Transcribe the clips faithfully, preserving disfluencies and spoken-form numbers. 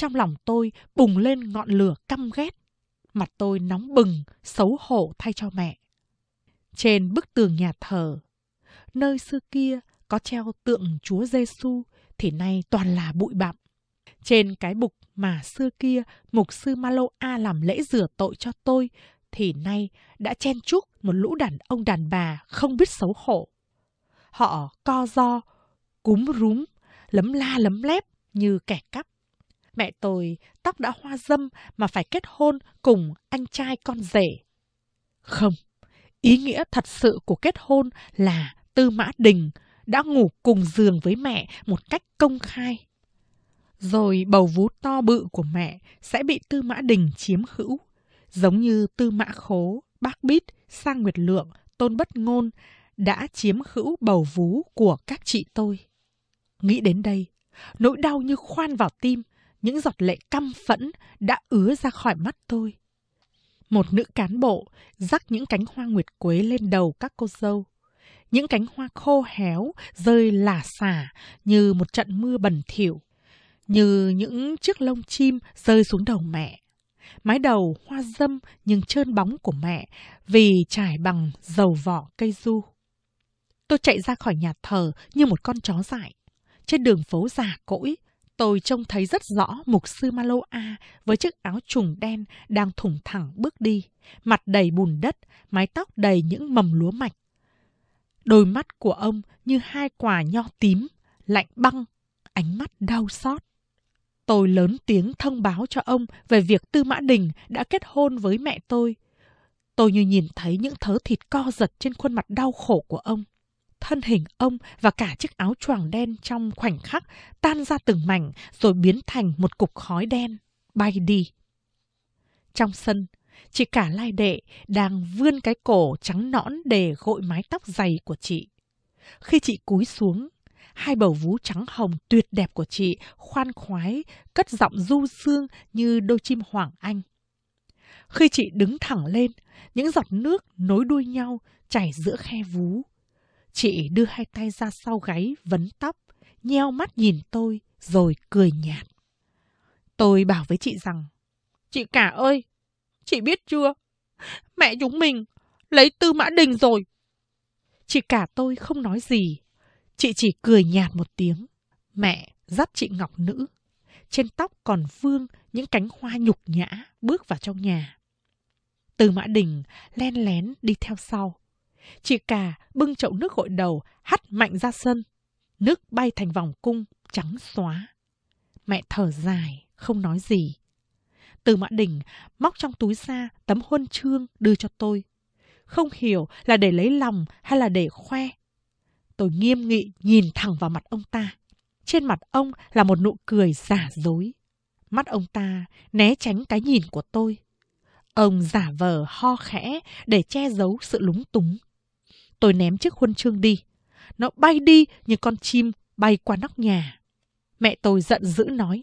trong lòng tôi bùng lên ngọn lửa căm ghét. Mặt tôi nóng bừng, xấu hổ thay cho mẹ. Trên bức tường nhà thờ, nơi xưa kia có treo tượng Chúa Giêsu thì nay toàn là bụi bặm. Trên cái bục mà xưa kia mục sư Maloa làm lễ rửa tội cho tôi thì nay đã chen chúc một lũ đàn ông đàn bà không biết xấu hổ. Họ co ro, cúm rúm, lấm la lấm lép như kẻ cắp. Mẹ tôi tóc đã hoa râm mà phải kết hôn cùng anh trai con rể. Không, ý nghĩa thật sự của kết hôn là Tư Mã Đình đã ngủ cùng giường với mẹ một cách công khai. Rồi bầu vú to bự của mẹ sẽ bị Tư Mã Đình chiếm hữu, giống như Tư Mã Khố, Bác Bít, Sang Nguyệt Lượng, Tôn Bất Ngôn đã chiếm hữu bầu vú của các chị tôi. Nghĩ đến đây, nỗi đau như khoan vào tim, những giọt lệ căm phẫn đã ứa ra khỏi mắt tôi. Một nữ cán bộ rắc những cánh hoa nguyệt quế lên đầu các cô dâu. Những cánh hoa khô héo rơi lả xả như một trận mưa bẩn thỉu, như những chiếc lông chim rơi xuống đầu mẹ. Mái đầu hoa dâm nhưng trơn bóng của mẹ vì trải bằng dầu vỏ cây du. Tôi chạy ra khỏi nhà thờ như một con chó dại. Trên đường phố già cỗi, tôi trông thấy rất rõ mục sư Maloa với chiếc áo trùng đen đang thủng thẳng bước đi, mặt đầy bùn đất, mái tóc đầy những mầm lúa mạch. Đôi mắt của ông như hai quả nho tím, lạnh băng, ánh mắt đau xót. Tôi lớn tiếng thông báo cho ông về việc Tư Mã Đình đã kết hôn với mẹ tôi. Tôi như nhìn thấy những thớ thịt co giật trên khuôn mặt đau khổ của ông. Thân hình ông và cả chiếc áo choàng đen trong khoảnh khắc tan ra từng mảnh rồi biến thành một cục khói đen, bay đi. Trong sân, chị cả Lai Đệ đang vươn cái cổ trắng nõn để gội mái tóc dày của chị. Khi chị cúi xuống, hai bầu vú trắng hồng tuyệt đẹp của chị khoan khoái, cất giọng du dương như đôi chim hoàng anh. Khi chị đứng thẳng lên, những giọt nước nối đuôi nhau chảy giữa khe vú. Chị đưa hai tay ra sau gáy vấn tóc, nheo mắt nhìn tôi rồi cười nhạt. Tôi bảo với chị rằng, chị cả ơi, chị biết chưa, mẹ chúng mình lấy Tư Mã Đình rồi. Chị cả tôi không nói gì, chị chỉ cười nhạt một tiếng. Mẹ dắt chị ngọc nữ, trên tóc còn vương những cánh hoa nhục nhã bước vào trong nhà. Tư Mã Đình len lén đi theo sau. Chị cả bưng chậu nước gội đầu hắt mạnh ra sân. Nước bay thành vòng cung trắng xóa. Mẹ thở dài không nói gì. Tư Mã Đình móc trong túi ra tấm huân chương đưa cho tôi. Không hiểu là để lấy lòng hay là để khoe. Tôi nghiêm nghị nhìn thẳng vào mặt ông ta. Trên mặt ông là một nụ cười giả dối. Mắt ông ta né tránh cái nhìn của tôi. Ông giả vờ ho khẽ để che giấu sự lúng túng. Tôi ném chiếc huân chương đi. Nó bay đi như con chim bay qua nóc nhà. Mẹ tôi giận dữ nói,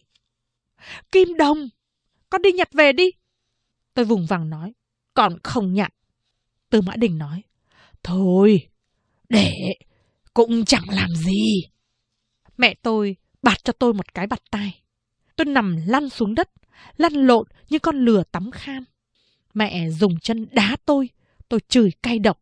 Kim Đồng, con đi nhặt về đi. Tôi vùng vằng nói, con không nhặt. Tư Mã Đình nói, thôi, để, cũng chẳng làm gì. Mẹ tôi bạt cho tôi một cái bạt tai. Tôi nằm lăn xuống đất, lăn lộn như con lừa tắm khan. Mẹ dùng chân đá tôi, tôi chửi cay độc.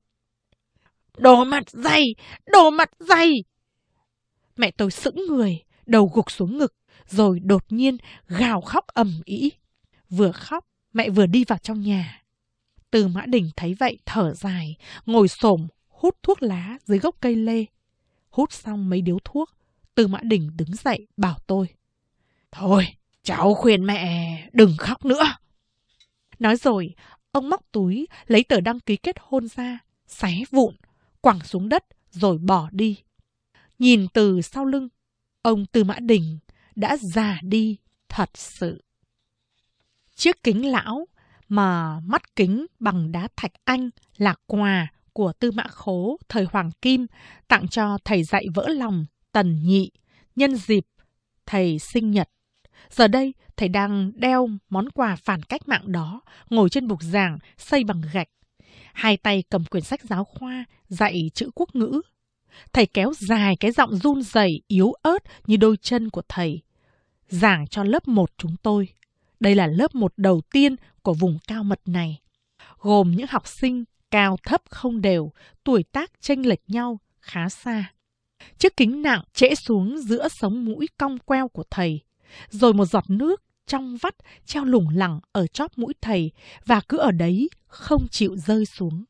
Đồ mặt dày, đồ mặt dày. Mẹ tôi sững người, đầu gục xuống ngực, rồi đột nhiên gào khóc ầm ĩ. Vừa khóc, mẹ vừa đi vào trong nhà. Tư Mã Đình thấy vậy thở dài, ngồi xổm hút thuốc lá dưới gốc cây lê. Hút xong mấy điếu thuốc, Tư Mã Đình đứng dậy bảo tôi, thôi, cháu khuyên mẹ đừng khóc nữa. Nói rồi, ông móc túi lấy tờ đăng ký kết hôn ra, xé vụn, quẳng xuống đất rồi bỏ đi. Nhìn từ sau lưng, ông Tư Mã Đình đã già đi thật sự. Chiếc kính lão mà mắt kính bằng đá thạch anh là quà của Tư Mã Khố thời Hoàng Kim tặng cho thầy dạy vỡ lòng Tần Nhị nhân dịp thầy sinh nhật. Giờ đây, thầy đang đeo món quà phản cách mạng đó, ngồi trên bục giảng xây bằng gạch. Hai tay cầm quyển sách giáo khoa dạy chữ quốc ngữ. Thầy kéo dài cái giọng run rẩy yếu ớt như đôi chân của thầy. giảng cho lớp một chúng tôi. Đây là lớp một đầu tiên của vùng cao mật này, gồm những học sinh cao thấp không đều, tuổi tác chênh lệch nhau khá xa. Chiếc kính nặng trễ xuống giữa sống mũi cong queo của thầy, rồi một giọt nước trong vắt treo lủng lẳng ở chóp mũi thầy và cứ ở đấy không chịu rơi xuống.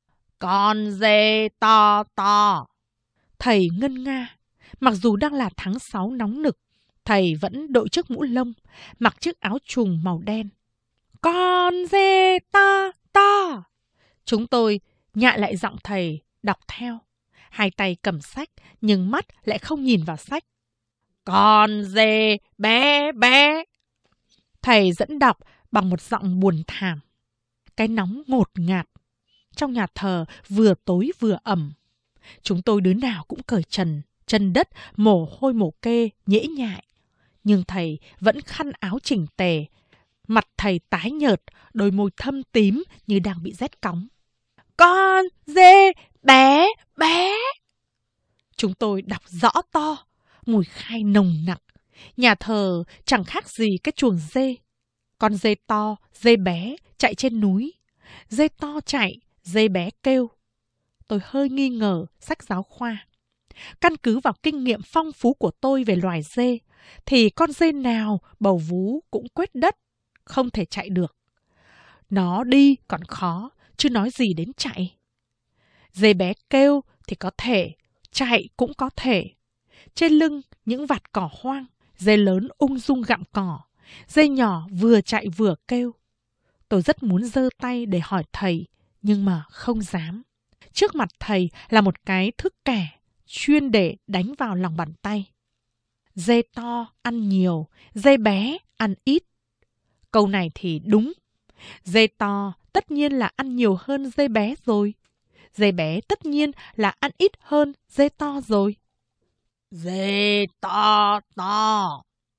Con dê to to. Thầy ngân nga. Mặc dù đang là tháng sáu nóng nực, thầy vẫn đội chiếc mũ lông, mặc chiếc áo trùng màu đen. Con dê to to. Chúng tôi nhại lại giọng thầy, đọc theo. Hai tay cầm sách, nhưng mắt lại không nhìn vào sách. Con dê bé bé. Thầy dẫn đọc bằng một giọng buồn thảm. Cái nóng ngột ngạt. Trong nhà thờ vừa tối vừa ẩm. Chúng tôi đứa nào cũng cởi trần, chân đất, mồ hôi mồ kê, nhễ nhại. Nhưng thầy vẫn khăn áo chỉnh tề. Mặt thầy tái nhợt, đôi môi thâm tím như đang bị rét cóng. Con dê bé bé. Chúng tôi đọc rõ to, mùi khai nồng nặc. Nhà thờ chẳng khác gì cái chuồng dê. Con dê to, dê bé chạy trên núi. Dê to chạy, dê bé kêu. Tôi hơi nghi ngờ sách giáo khoa. Căn cứ vào kinh nghiệm phong phú của tôi về loài dê, thì con dê nào bầu vú cũng quét đất, không thể chạy được. Nó đi còn khó, chứ nói gì đến chạy. Dê bé kêu thì có thể, chạy cũng có thể. Trên lưng những vạt cỏ hoang, dê lớn ung dung gặm cỏ, dê nhỏ vừa chạy vừa kêu. Tôi rất muốn giơ tay để hỏi thầy, nhưng mà không dám. Trước mặt thầy là một cái thước kẻ, chuyên để đánh vào lòng bàn tay. Dê to ăn nhiều, dê bé ăn ít. Câu này thì đúng. Dê to tất nhiên là ăn nhiều hơn dê bé rồi. Dê bé tất nhiên là ăn ít hơn dê to rồi. Dê to to,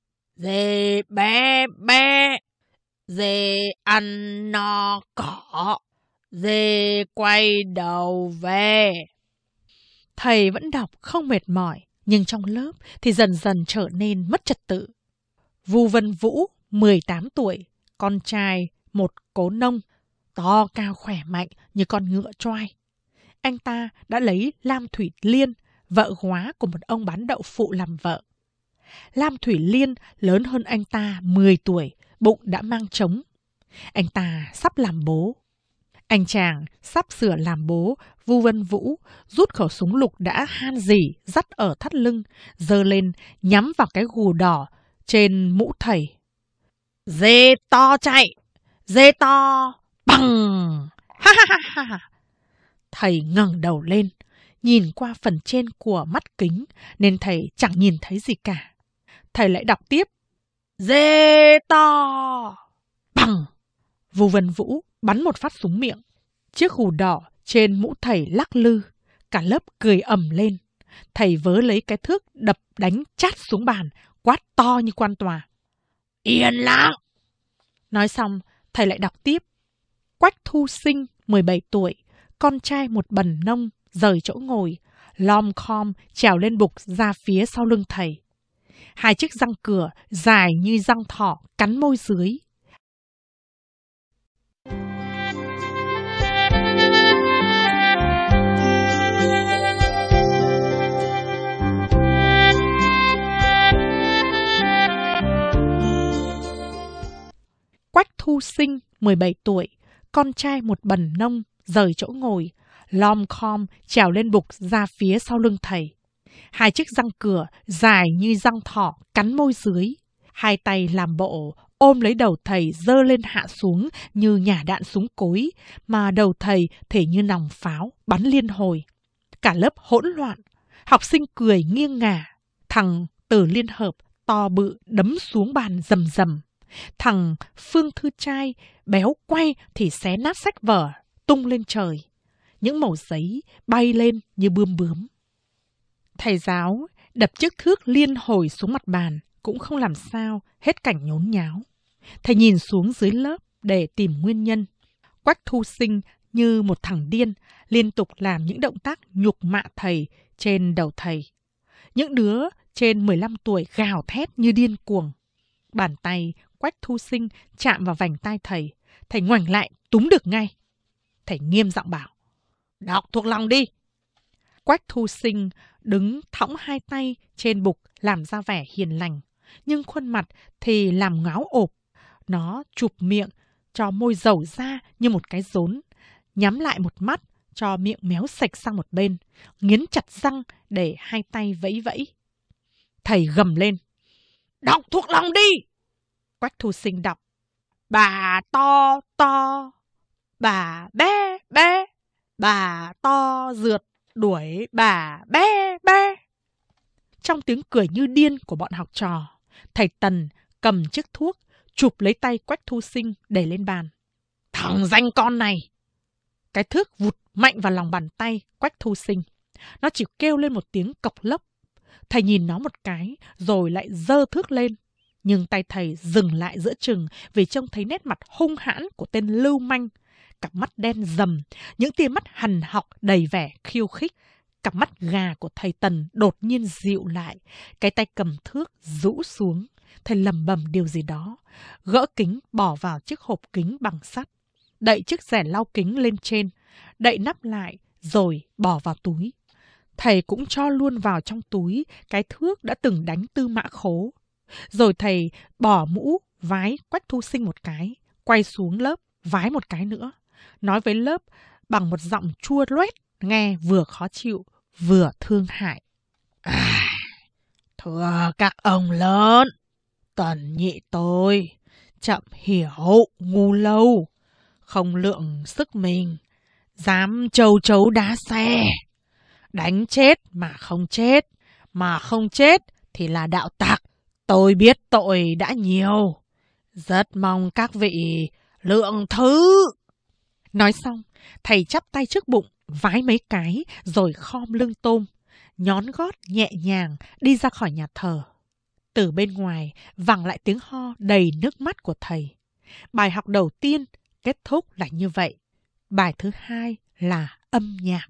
dê bé bé, dê ăn no cỏ, dê quay đầu về. Thầy vẫn đọc không mệt mỏi, nhưng trong lớp thì dần dần trở nên mất trật tự. Vu Vân Vũ, mười tám tuổi, con trai một cố nông, to cao khỏe mạnh như con ngựa choai. Anh ta đã lấy Lam Thủy Liên, vợ góa của một ông bán đậu phụ làm vợ. Lam Thủy Liên lớn hơn anh ta mười tuổi, bụng đã mang trống. Anh ta sắp làm bố. Anh chàng sắp sửa làm bố, Vu Vân Vũ rút khẩu súng lục đã han rỉ dắt ở thắt lưng, giơ lên nhắm vào cái gù đỏ trên mũ thầy. Dê to chạy, dê to, bằng, ha ha ha ha. Thầy ngẩng đầu lên, nhìn qua phần trên của mắt kính nên thầy chẳng nhìn thấy gì cả. Thầy lại đọc tiếp. Dê to, bằng. Vu Vân Vũ bắn một phát súng miệng. Chiếc gù đỏ trên mũ thầy lắc lư. Cả lớp cười ầm lên. Thầy vớ lấy cái thước đập đánh chát xuống bàn, quát to như quan tòa. Yên lặng! Nói xong, thầy lại đọc tiếp. Quách Thu Sinh, mười bảy tuổi, con trai một bần nông, rời chỗ ngồi, lom khom trèo lên bục ra phía sau lưng thầy. Hai chiếc răng cửa dài như răng thỏ cắn môi dưới. Quách Thu Sinh, mười bảy tuổi, con trai một bần nông, rời chỗ ngồi, lom khom trèo lên bục ra phía sau lưng thầy. Hai chiếc răng cửa dài như răng thỏ cắn môi dưới. Hai tay làm bộ ôm lấy đầu thầy giơ lên hạ xuống như nhả đạn súng cối, mà đầu thầy thể như nòng pháo bắn liên hồi. Cả lớp hỗn loạn, học sinh cười nghiêng ngả. Thằng Từ Liên Hợp to bự đấm xuống bàn rầm rầm. Thằng Phương Thư Trai béo quay thì xé nát sách vở, tung lên trời. Những mẩu giấy bay lên như bươm bướm. Thầy giáo đập chiếc thước liên hồi xuống mặt bàn, cũng không làm sao hết cảnh nhốn nháo. Thầy nhìn xuống dưới lớp để tìm nguyên nhân. Quách Thu Sinh như một thằng điên, liên tục làm những động tác nhục mạ thầy trên đầu thầy. Những đứa trên mười lăm tuổi gào thét như điên cuồng. Bàn tay Quách Thu Sinh chạm vào vành tai thầy. Thầy ngoảnh lại túm được ngay. Thầy nghiêm giọng bảo: "Đọc thuộc lòng đi." Quách Thu Sinh đứng thõng hai tay trên bục làm ra vẻ hiền lành, nhưng khuôn mặt thì làm ngáo ộp. Nó chụp miệng cho môi dầu ra như một cái rốn, nhắm lại một mắt cho miệng méo sạch sang một bên, nghiến chặt răng để hai tay vẫy vẫy. Thầy gầm lên: "Đọc thuộc lòng đi!" Quách Thu Sinh đọc: "Bà to to, bà bé bé, bà to rượt đuổi bà bé bé." Trong tiếng cười như điên của bọn học trò, thầy Tần cầm chiếc thuốc chụp lấy tay Quách Thu Sinh đẩy lên bàn. "Thằng danh con này!" Cái thước vụt mạnh vào lòng bàn tay Quách Thu Sinh. Nó chỉ kêu lên một tiếng cộc lốc. Thầy nhìn nó một cái rồi lại giơ thước lên. Nhưng tay thầy dừng lại giữa chừng vì trông thấy nét mặt hung hãn của tên lưu manh. Cặp mắt đen rầm, những tia mắt hằn học đầy vẻ khiêu khích. Cặp mắt gà của thầy Tần đột nhiên dịu lại. Cái tay cầm thước rũ xuống. Thầy lầm bầm điều gì đó, gỡ kính bỏ vào chiếc hộp kính bằng sắt, đậy chiếc rẻ lau kính lên trên, đậy nắp lại rồi bỏ vào túi. Thầy cũng cho luôn vào trong túi cái thước đã từng đánh Tư Mã Khố. Rồi thầy bỏ mũ vái Quách Thu Sinh một cái, quay xuống lớp vái một cái nữa, nói với lớp bằng một giọng chua loét, nghe vừa khó chịu vừa thương hại: "À, thưa các ông lớn, Tần nhị tôi chậm hiểu, ngu lâu, không lượng sức mình, dám châu chấu đá xe, đánh chết mà không chết, mà không chết thì là đạo tặc. Tôi biết tội đã nhiều, rất mong các vị lượng thứ." Nói xong, thầy chắp tay trước bụng, vái mấy cái rồi khom lưng tôm, nhón gót nhẹ nhàng đi ra khỏi nhà thờ. Từ bên ngoài vẳng lại tiếng ho đầy nước mắt của thầy. Bài học đầu tiên kết thúc là như vậy. Bài thứ hai là âm nhạc.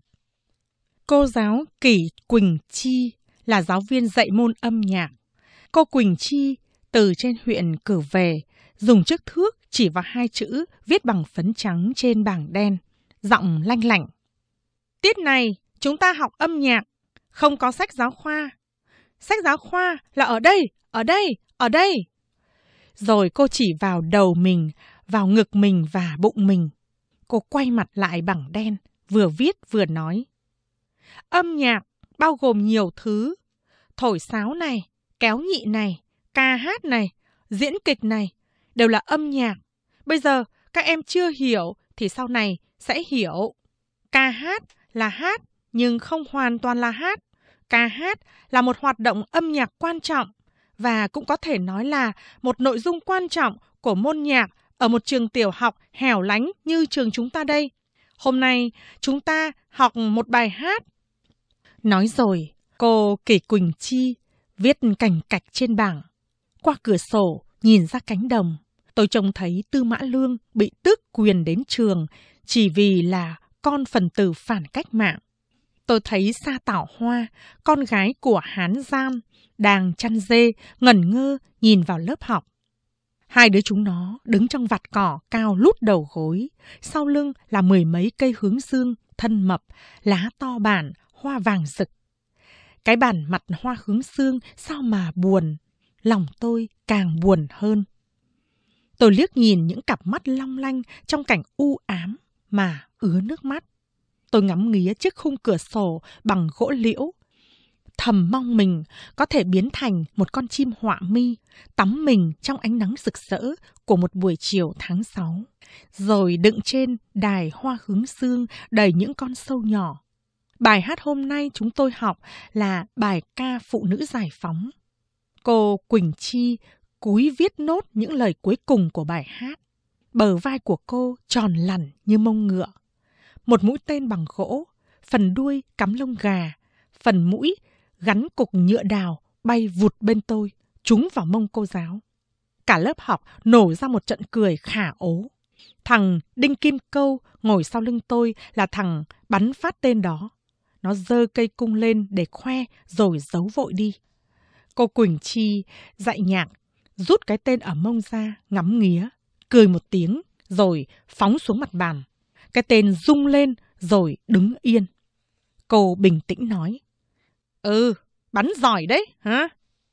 Cô giáo Kỷ Quỳnh Chi là giáo viên dạy môn âm nhạc. Cô Quỳnh Chi từ trên huyện cử về, dùng chiếc thước chỉ vào hai chữ viết bằng phấn trắng trên bảng đen, giọng lanh lảnh: "Tiết này chúng ta học âm nhạc, không có sách giáo khoa. Sách giáo khoa là ở đây, ở đây, ở đây." Rồi cô chỉ vào đầu mình, vào ngực mình và bụng mình. Cô quay mặt lại bảng đen, vừa viết vừa nói: "Âm nhạc bao gồm nhiều thứ. Thổi sáo này, kéo nhị này, ca hát này, diễn kịch này, đều là âm nhạc. Bây giờ các em chưa hiểu thì sau này sẽ hiểu. Ca hát là hát nhưng không hoàn toàn là hát. Ca hát là một hoạt động âm nhạc quan trọng và cũng có thể nói là một nội dung quan trọng của môn nhạc ở một trường tiểu học hẻo lánh như trường chúng ta đây. Hôm nay chúng ta học một bài hát." Nói rồi, cô Kỷ Quỳnh Chi viết cành cạch trên bảng. Qua cửa sổ nhìn ra cánh đồng, tôi trông thấy Tư Mã Lương bị tước quyền đến trường chỉ vì là con phần tử phản cách mạng. Tôi thấy Sa Tảo Hoa, con gái của Hán Giam, đang chăn dê, ngẩn ngơ nhìn vào lớp học. Hai đứa chúng nó đứng trong vạt cỏ cao lút đầu gối, sau lưng là mười mấy cây hướng dương thân mập, lá to bản, hoa vàng rực. Cái bản mặt hoa hướng dương sao mà buồn, lòng tôi càng buồn hơn. Tôi liếc nhìn những cặp mắt long lanh trong cảnh u ám mà ứa nước mắt. Tôi ngắm nghía chiếc khung cửa sổ bằng gỗ liễu, thầm mong mình có thể biến thành một con chim họa mi, tắm mình trong ánh nắng rực rỡ của một buổi chiều tháng sáu, rồi đựng trên đài hoa hướng dương đầy những con sâu nhỏ. Bài hát hôm nay chúng tôi học là bài ca phụ nữ giải phóng. Cô Quỳnh Chi cúi viết nốt những lời cuối cùng của bài hát. Bờ vai của cô tròn lẳn như mông ngựa. Một mũi tên bằng gỗ, phần đuôi cắm lông gà, phần mũi gắn cục nhựa đào bay vụt bên tôi, trúng vào mông cô giáo. Cả lớp học nổ ra một trận cười khả ố. Thằng Đinh Kim Câu ngồi sau lưng tôi là thằng bắn phát tên đó. Nó giơ cây cung lên để khoe rồi giấu vội đi. Cô Quỳnh Chi dạy nhạc rút cái tên ở mông ra, ngắm nghía, cười một tiếng, rồi phóng xuống mặt bàn. Cái tên rung lên, rồi đứng yên. Cô bình tĩnh nói, Ừ, bắn giỏi đấy, hả?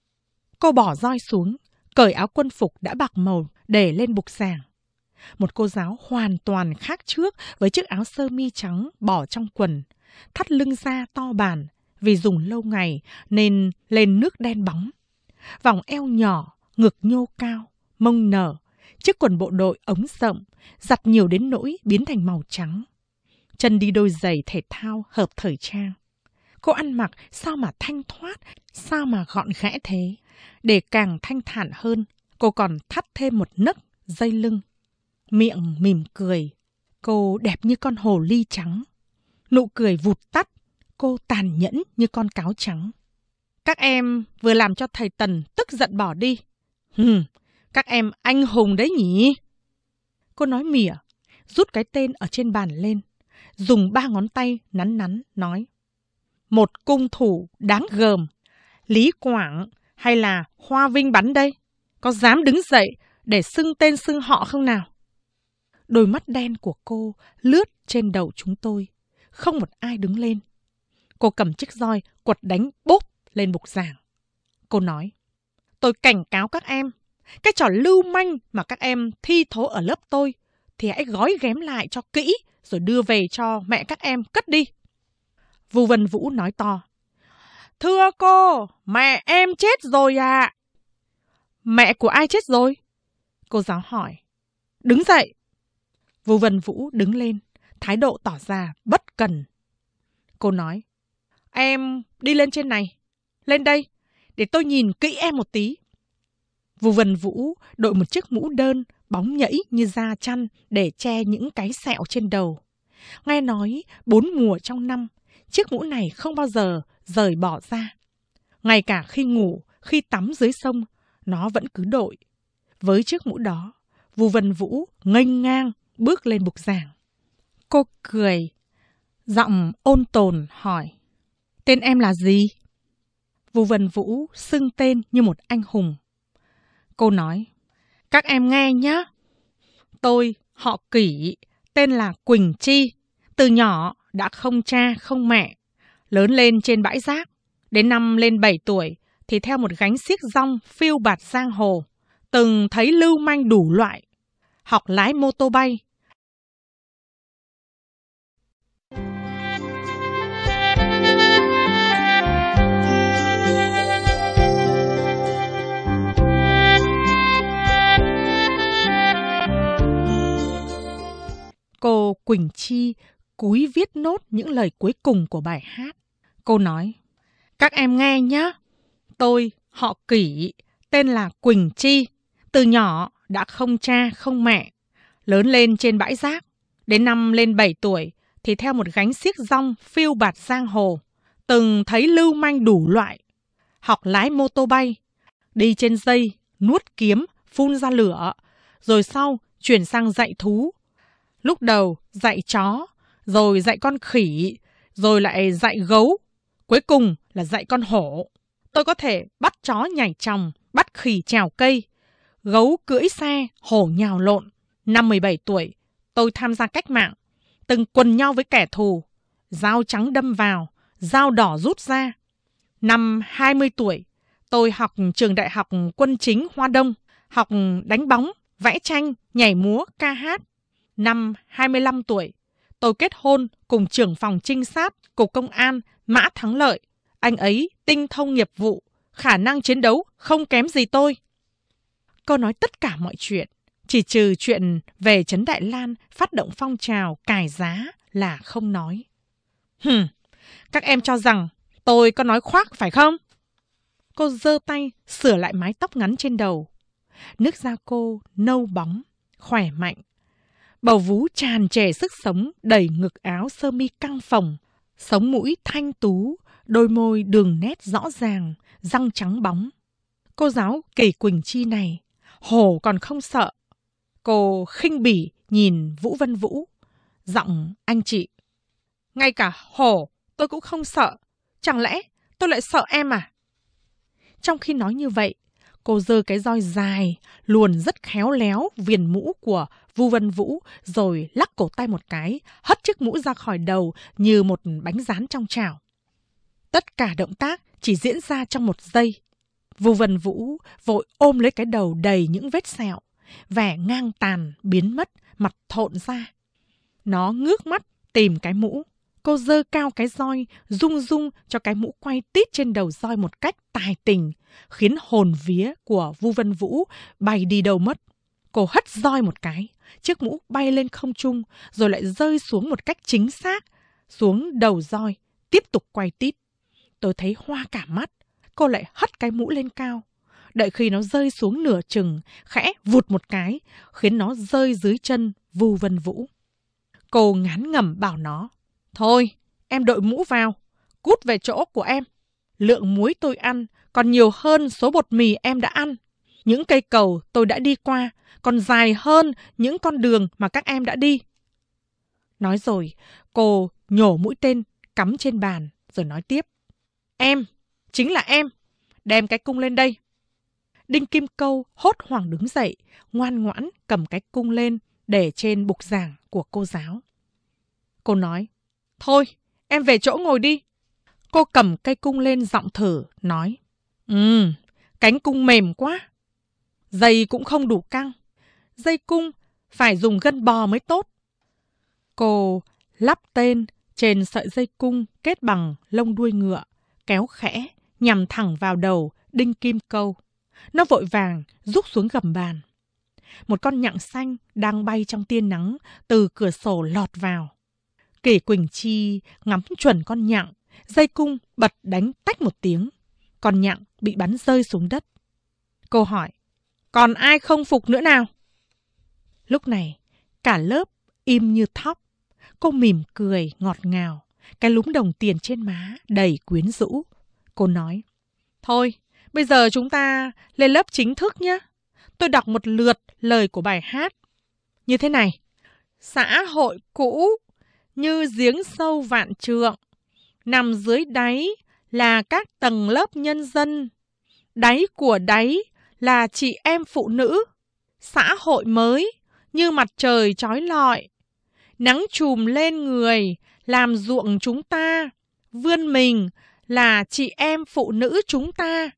Cô bỏ roi xuống, cởi áo quân phục đã bạc màu, để lên bục giảng. Một cô giáo hoàn toàn khác trước với chiếc áo sơ mi trắng bỏ trong quần, thắt lưng da to bản vì dùng lâu ngày nên lên nước đen bóng. Vòng eo nhỏ, ngực nhô cao, mông nở, chiếc quần bộ đội ống rộng, giặt nhiều đến nỗi biến thành màu trắng. Chân đi đôi giày thể thao hợp thời trang. Cô ăn mặc sao mà thanh thoát, sao mà gọn gẽ thế. Để càng thanh thản hơn, cô còn thắt thêm một nấc dây lưng. Miệng mỉm cười, cô đẹp như con hồ ly trắng. Nụ cười vụt tắt, cô tàn nhẫn như con cáo trắng. Các em vừa làm cho thầy Tần tức giận bỏ đi. Hừm, các em anh hùng đấy nhỉ? Cô nói mỉa, rút cái tên ở trên bàn lên, dùng ba ngón tay nắn nắn, nói. Một cung thủ đáng gờm, Lý Quảng hay là Hoa Vinh bắn đây? Có dám đứng dậy để xưng tên xưng họ không nào? Đôi mắt đen của cô lướt trên đầu chúng tôi, không một ai đứng lên. Cô cầm chiếc roi quật đánh bốp lên bục giảng. Cô nói, tôi cảnh cáo các em, cái trò lưu manh mà các em thi thố ở lớp tôi thì hãy gói ghém lại cho kỹ rồi đưa về cho mẹ các em cất đi. Vu Vân Vũ nói to, thưa cô, mẹ em chết rồi ạ. Mẹ của ai chết rồi? Cô giáo hỏi. Đứng dậy. Vu Vân Vũ đứng lên, thái độ tỏ ra bất cần. Cô nói, em đi lên trên này, lên đây, để tôi nhìn kỹ em một tí. Vu Vân Vũ đội một chiếc mũ đơn bóng nhẫy như da chăn để che những cái sẹo trên đầu. Nghe nói bốn mùa trong năm, chiếc mũ này không bao giờ rời bỏ ra. Ngay cả khi ngủ, khi tắm dưới sông, nó vẫn cứ đội. Với chiếc mũ đó, Vu Vân Vũ nghênh ngang bước lên bục giảng. Cô cười, giọng ôn tồn hỏi, tên em là gì? Vu Vân Vũ xưng tên như một anh hùng. Cô nói, các em nghe nhé. Tôi họ Kỷ, tên là Quỳnh Chi. Từ nhỏ đã không cha không mẹ. Lớn lên trên bãi rác. Đến năm lên bảy tuổi thì theo một gánh xiếc rong phiêu bạt giang hồ. Từng thấy lưu manh đủ loại. Học lái mô tô bay. Cô Quỳnh Chi cúi viết nốt những lời cuối cùng của bài hát. Cô nói, các em nghe nhé. Tôi họ Kỷ, tên là Quỳnh Chi. Từ nhỏ đã không cha không mẹ. Lớn lên trên bãi rác. Đến năm lên bảy tuổi thì theo một gánh xiếc rong phiêu bạt giang hồ. Từng thấy lưu manh đủ loại. Học lái mô tô bay. Đi trên dây, nuốt kiếm, phun ra lửa. Rồi sau chuyển sang dạy thú. Lúc đầu dạy chó, rồi dạy con khỉ, rồi lại dạy gấu. Cuối cùng là dạy con hổ. Tôi có thể bắt chó nhảy chòng, bắt khỉ trèo cây, gấu cưỡi xe, hổ nhào lộn. Năm mười bảy tuổi, tôi tham gia cách mạng, từng quần nhau với kẻ thù, dao trắng đâm vào, dao đỏ rút ra. Năm hai mươi tuổi, tôi học trường đại học quân chính Hoa Đông, học đánh bóng, vẽ tranh, nhảy múa, ca hát. Năm hai mươi lăm tuổi, tôi kết hôn cùng trưởng phòng trinh sát Cục Công an Mã Thắng Lợi. Anh ấy tinh thông nghiệp vụ, khả năng chiến đấu không kém gì tôi. Cô nói tất cả mọi chuyện, chỉ trừ chuyện về Trấn Đại Lan phát động phong trào cài giá là không nói. Hừm, các em cho rằng tôi có nói khoác phải không? Cô giơ tay sửa lại mái tóc ngắn trên đầu. Nước da cô nâu bóng, khỏe mạnh. Bầu vú tràn trề sức sống đầy ngực áo sơ mi căng phồng, sống mũi thanh tú, đôi môi đường nét rõ ràng, răng trắng bóng. Cô giáo Kỷ Quỳnh Chi này, hổ còn không sợ. Cô khinh bỉ nhìn Vũ Vân Vũ, giọng anh chị. Ngay cả hổ tôi cũng không sợ, chẳng lẽ tôi lại sợ em à? Trong khi nói như vậy, Cô giơ cái roi dài, luồn rất khéo léo viền mũ của Vu Vân Vũ, rồi lắc cổ tay một cái, hất chiếc mũ ra khỏi đầu như một bánh rán trong chảo. Tất cả động tác chỉ diễn ra trong một giây. Vu Vân Vũ vội ôm lấy cái đầu đầy những vết sẹo, vẻ ngang tàn biến mất, mặt thộn ra. Nó ngước mắt tìm cái mũ. Cô giơ cao cái roi, rung rung cho cái mũ quay tít trên đầu roi một cách tài tình, khiến hồn vía của Vu Vân Vũ bay đi đâu mất. Cô hất roi một cái, chiếc mũ bay lên không trung, rồi lại rơi xuống một cách chính xác, xuống đầu roi, tiếp tục quay tít. Tôi thấy hoa cả mắt, cô lại hất cái mũ lên cao. Đợi khi nó rơi xuống nửa chừng, khẽ vụt một cái, khiến nó rơi dưới chân Vu Vân Vũ. Cô ngán ngẩm bảo nó, thôi, em đội mũ vào, cút về chỗ của em. Lượng muối tôi ăn còn nhiều hơn số bột mì em đã ăn. Những cây cầu tôi đã đi qua còn dài hơn những con đường mà các em đã đi. Nói rồi, cô nhổ mũi tên cắm trên bàn rồi nói tiếp. Em, chính là em, đem cái cung lên đây. Đinh Kim Câu hốt hoảng đứng dậy, ngoan ngoãn cầm cái cung lên để trên bục giảng của cô giáo. Cô nói, thôi, em về chỗ ngồi đi. Cô cầm cây cung lên giọng thử, nói, Ừ, cánh cung mềm quá. Dây cũng không đủ căng. Dây cung phải dùng gân bò mới tốt. Cô lắp tên trên sợi dây cung kết bằng lông đuôi ngựa, kéo khẽ, nhằm thẳng vào đầu Đinh Kim Câu. Nó vội vàng rút xuống gầm bàn. Một con nhặng xanh đang bay trong tia nắng từ cửa sổ lọt vào. Kỷ Quỳnh Chi ngắm chuẩn con nhặng, dây cung bật đánh tách một tiếng. Con nhặng bị bắn rơi xuống đất. Cô hỏi, còn ai không phục nữa nào? Lúc này, cả lớp im như thóc. Cô mỉm cười ngọt ngào, cái lúm đồng tiền trên má đầy quyến rũ. Cô nói, thôi, bây giờ chúng ta lên lớp chính thức nhé. Tôi đọc một lượt lời của bài hát. Như thế này, xã hội cũ như giếng sâu vạn trượng, nằm dưới đáy là các tầng lớp nhân dân. Đáy của đáy là chị em phụ nữ. Xã hội mới như mặt trời chói lọi, nắng chùm lên người làm ruộng chúng ta. Vươn mình là chị em phụ nữ chúng ta.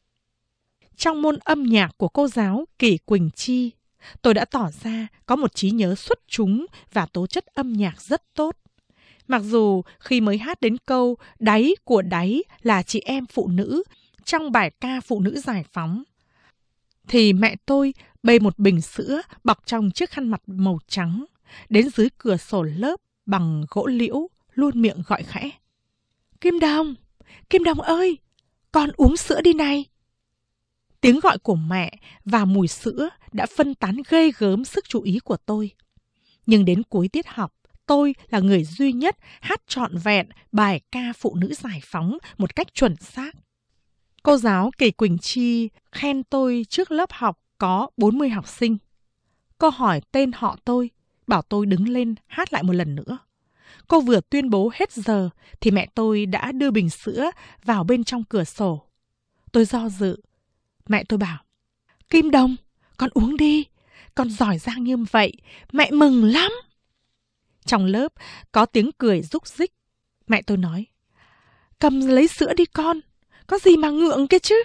Trong môn âm nhạc của cô giáo Kỷ Quỳnh Chi, tôi đã tỏ ra có một trí nhớ xuất chúng và tố chất âm nhạc rất tốt. Mặc dù khi mới hát đến câu đáy của đáy là chị em phụ nữ trong bài ca Phụ nữ giải phóng, thì mẹ tôi bê một bình sữa bọc trong chiếc khăn mặt màu trắng đến dưới cửa sổ lớp bằng gỗ liễu, luôn miệng gọi khẽ. Kim Đồng, Kim Đồng ơi, con uống sữa đi này. Tiếng gọi của mẹ và mùi sữa đã phân tán ghê gớm sức chú ý của tôi. Nhưng đến cuối tiết học, tôi là người duy nhất hát trọn vẹn bài ca Phụ nữ giải phóng một cách chuẩn xác. Cô giáo Kỷ Quỳnh Chi khen tôi trước lớp học có bốn mươi học sinh. Cô hỏi tên họ tôi, bảo tôi đứng lên hát lại một lần nữa. Cô vừa tuyên bố hết giờ thì mẹ tôi đã đưa bình sữa vào bên trong cửa sổ. Tôi do dự. Mẹ tôi bảo, Kim Đồng, con uống đi, con giỏi giang như vậy, mẹ mừng lắm. Trong lớp có tiếng cười rúc rích. Mẹ tôi nói, cầm lấy sữa đi con, có gì mà ngượng kia chứ.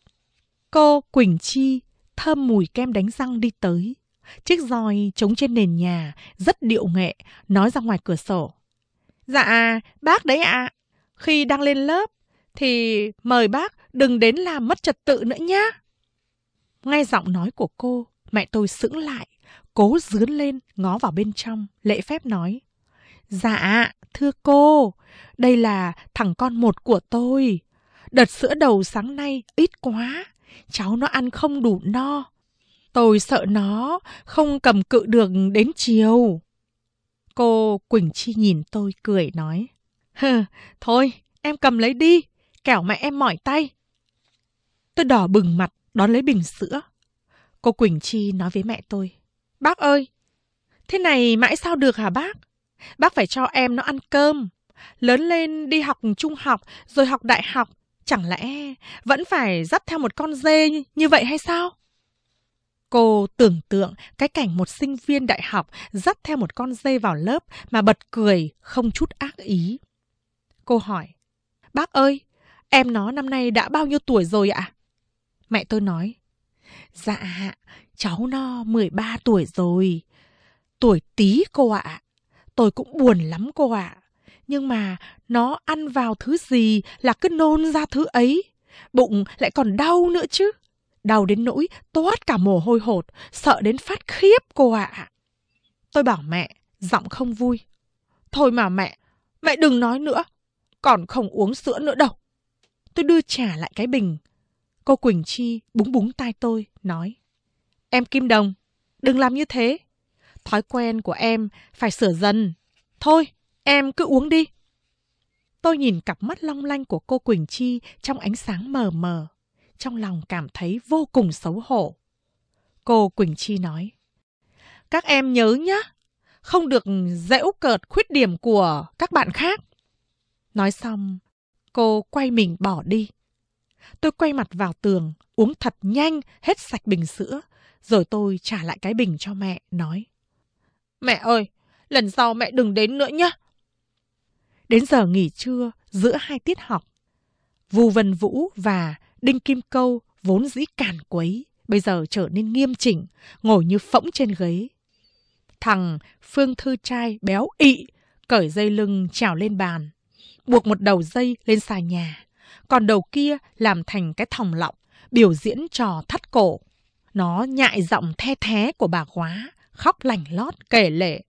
Cô Quỳnh Chi thơm mùi kem đánh răng đi tới. Chiếc roi trống trên nền nhà, rất điệu nghệ, nói ra ngoài cửa sổ. Dạ, bác đấy ạ. À. Khi đang lên lớp, thì mời bác đừng đến làm mất trật tự nữa nhá. Nghe giọng nói của cô, mẹ tôi sững lại, cố dướn lên ngó vào bên trong, lễ phép nói. Dạ, thưa cô, đây là thằng con một của tôi. Đợt sữa đầu sáng nay ít quá, cháu nó ăn không đủ no. Tôi sợ nó không cầm cự được đến chiều. Cô Quỳnh Chi nhìn tôi cười nói. Hừ, thôi em cầm lấy đi, kẻo mẹ em mỏi tay. Tôi đỏ bừng mặt đón lấy bình sữa. Cô Quỳnh Chi nói với mẹ tôi. Bác ơi, thế này mãi sao được hả bác? Bác phải cho em nó ăn cơm. Lớn lên đi học trung học rồi học đại học, Chẳng lẽ vẫn phải dắt theo một con dê như vậy hay sao? Cô tưởng tượng cái cảnh một sinh viên đại học dắt theo một con dê vào lớp mà bật cười không chút ác ý. Cô hỏi, bác ơi, em nó năm nay đã bao nhiêu tuổi rồi ạ? Mẹ tôi nói, dạ, cháu nó mười ba tuổi rồi. Tuổi Tý cô ạ. Tôi cũng buồn lắm cô ạ. Nhưng mà nó ăn vào thứ gì là cứ nôn ra thứ ấy. Bụng lại còn đau nữa chứ. Đau đến nỗi toát cả mồ hôi hột, sợ đến phát khiếp cô ạ. Tôi bảo mẹ, giọng không vui. Thôi mà mẹ, mẹ đừng nói nữa. Còn không uống sữa nữa đâu. Tôi đưa trả lại cái bình. Cô Quỳnh Chi búng búng tai tôi, nói, em Kim Đồng, đừng làm như thế. Thói quen của em phải sửa dần. Thôi, em cứ uống đi. Tôi nhìn cặp mắt long lanh của cô Quỳnh Chi trong ánh sáng mờ mờ. Trong lòng cảm thấy vô cùng xấu hổ. Cô Quỳnh Chi nói, các em nhớ nhé, không được giễu cợt khuyết điểm của các bạn khác. Nói xong, cô quay mình bỏ đi. Tôi quay mặt vào tường, uống thật nhanh hết sạch bình sữa. Rồi tôi trả lại cái bình cho mẹ, nói, mẹ ơi, lần sau mẹ đừng đến nữa nhé. Đến giờ nghỉ trưa giữa hai tiết học, Vu Vân Vũ và Đinh Kim Câu vốn dĩ càn quấy, bây giờ trở nên nghiêm chỉnh, ngồi như phỗng trên ghế. Thằng Phương Thư Trai béo ị, cởi dây lưng trèo lên bàn, buộc một đầu dây lên xà nhà, còn đầu kia làm thành cái thòng lọng, biểu diễn trò thắt cổ. Nó nhại giọng the thé của bà góa, khóc lành lót kể lể.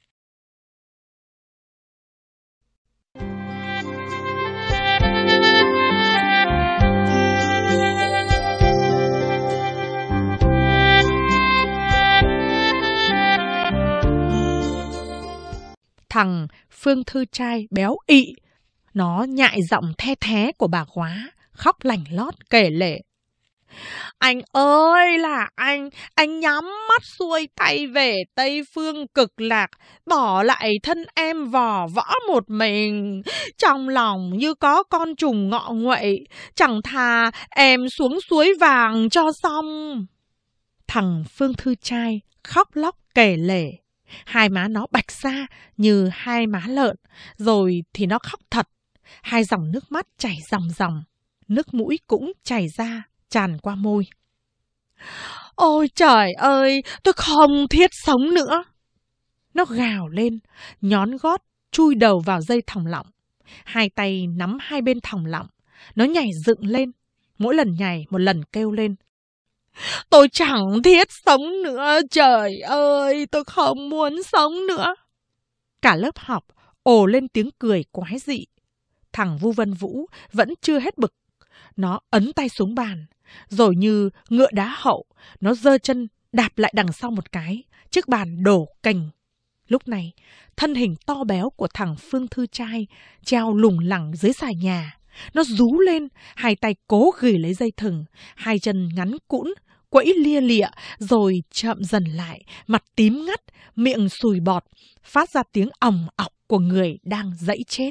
Thằng Phương Thư Trai béo ị, nó nhại giọng the thé của bà góa, khóc lành lót kể lể. Anh ơi là anh, anh nhắm mắt xuôi tay về Tây Phương Cực Lạc, bỏ lại thân em vò võ một mình. Trong lòng như có con trùng ngọ nguậy, chẳng thà em xuống suối vàng cho xong. Thằng Phương Thư Trai khóc lóc kể lể. Hai má nó bạch ra như hai má lợn, rồi thì nó khóc thật. Hai dòng nước mắt chảy ròng ròng, nước mũi cũng chảy ra, tràn qua môi. Ôi trời ơi, tôi không thiết sống nữa. Nó gào lên, nhón gót, chui đầu vào dây thòng lọng. Hai tay nắm hai bên thòng lọng, nó nhảy dựng lên. Mỗi lần nhảy một lần kêu lên. Tôi chẳng thiết sống nữa, trời ơi, tôi không muốn sống nữa. Cả lớp học ồ lên tiếng cười quái dị. Thằng Vu Vân Vũ vẫn chưa hết bực. Nó ấn tay xuống bàn, rồi như ngựa đá hậu, nó giơ chân đạp lại đằng sau một cái, chiếc bàn đổ cành. Lúc này, thân hình to béo của thằng Phương Thư Trai treo lủng lẳng dưới xà nhà. Nó rú lên, hai tay cố gửi lấy dây thừng, hai chân ngắn cũn, quẫy lia lịa, rồi chậm dần lại, mặt tím ngắt, miệng sùi bọt, phát ra tiếng òng ọc của người đang dẫy chết.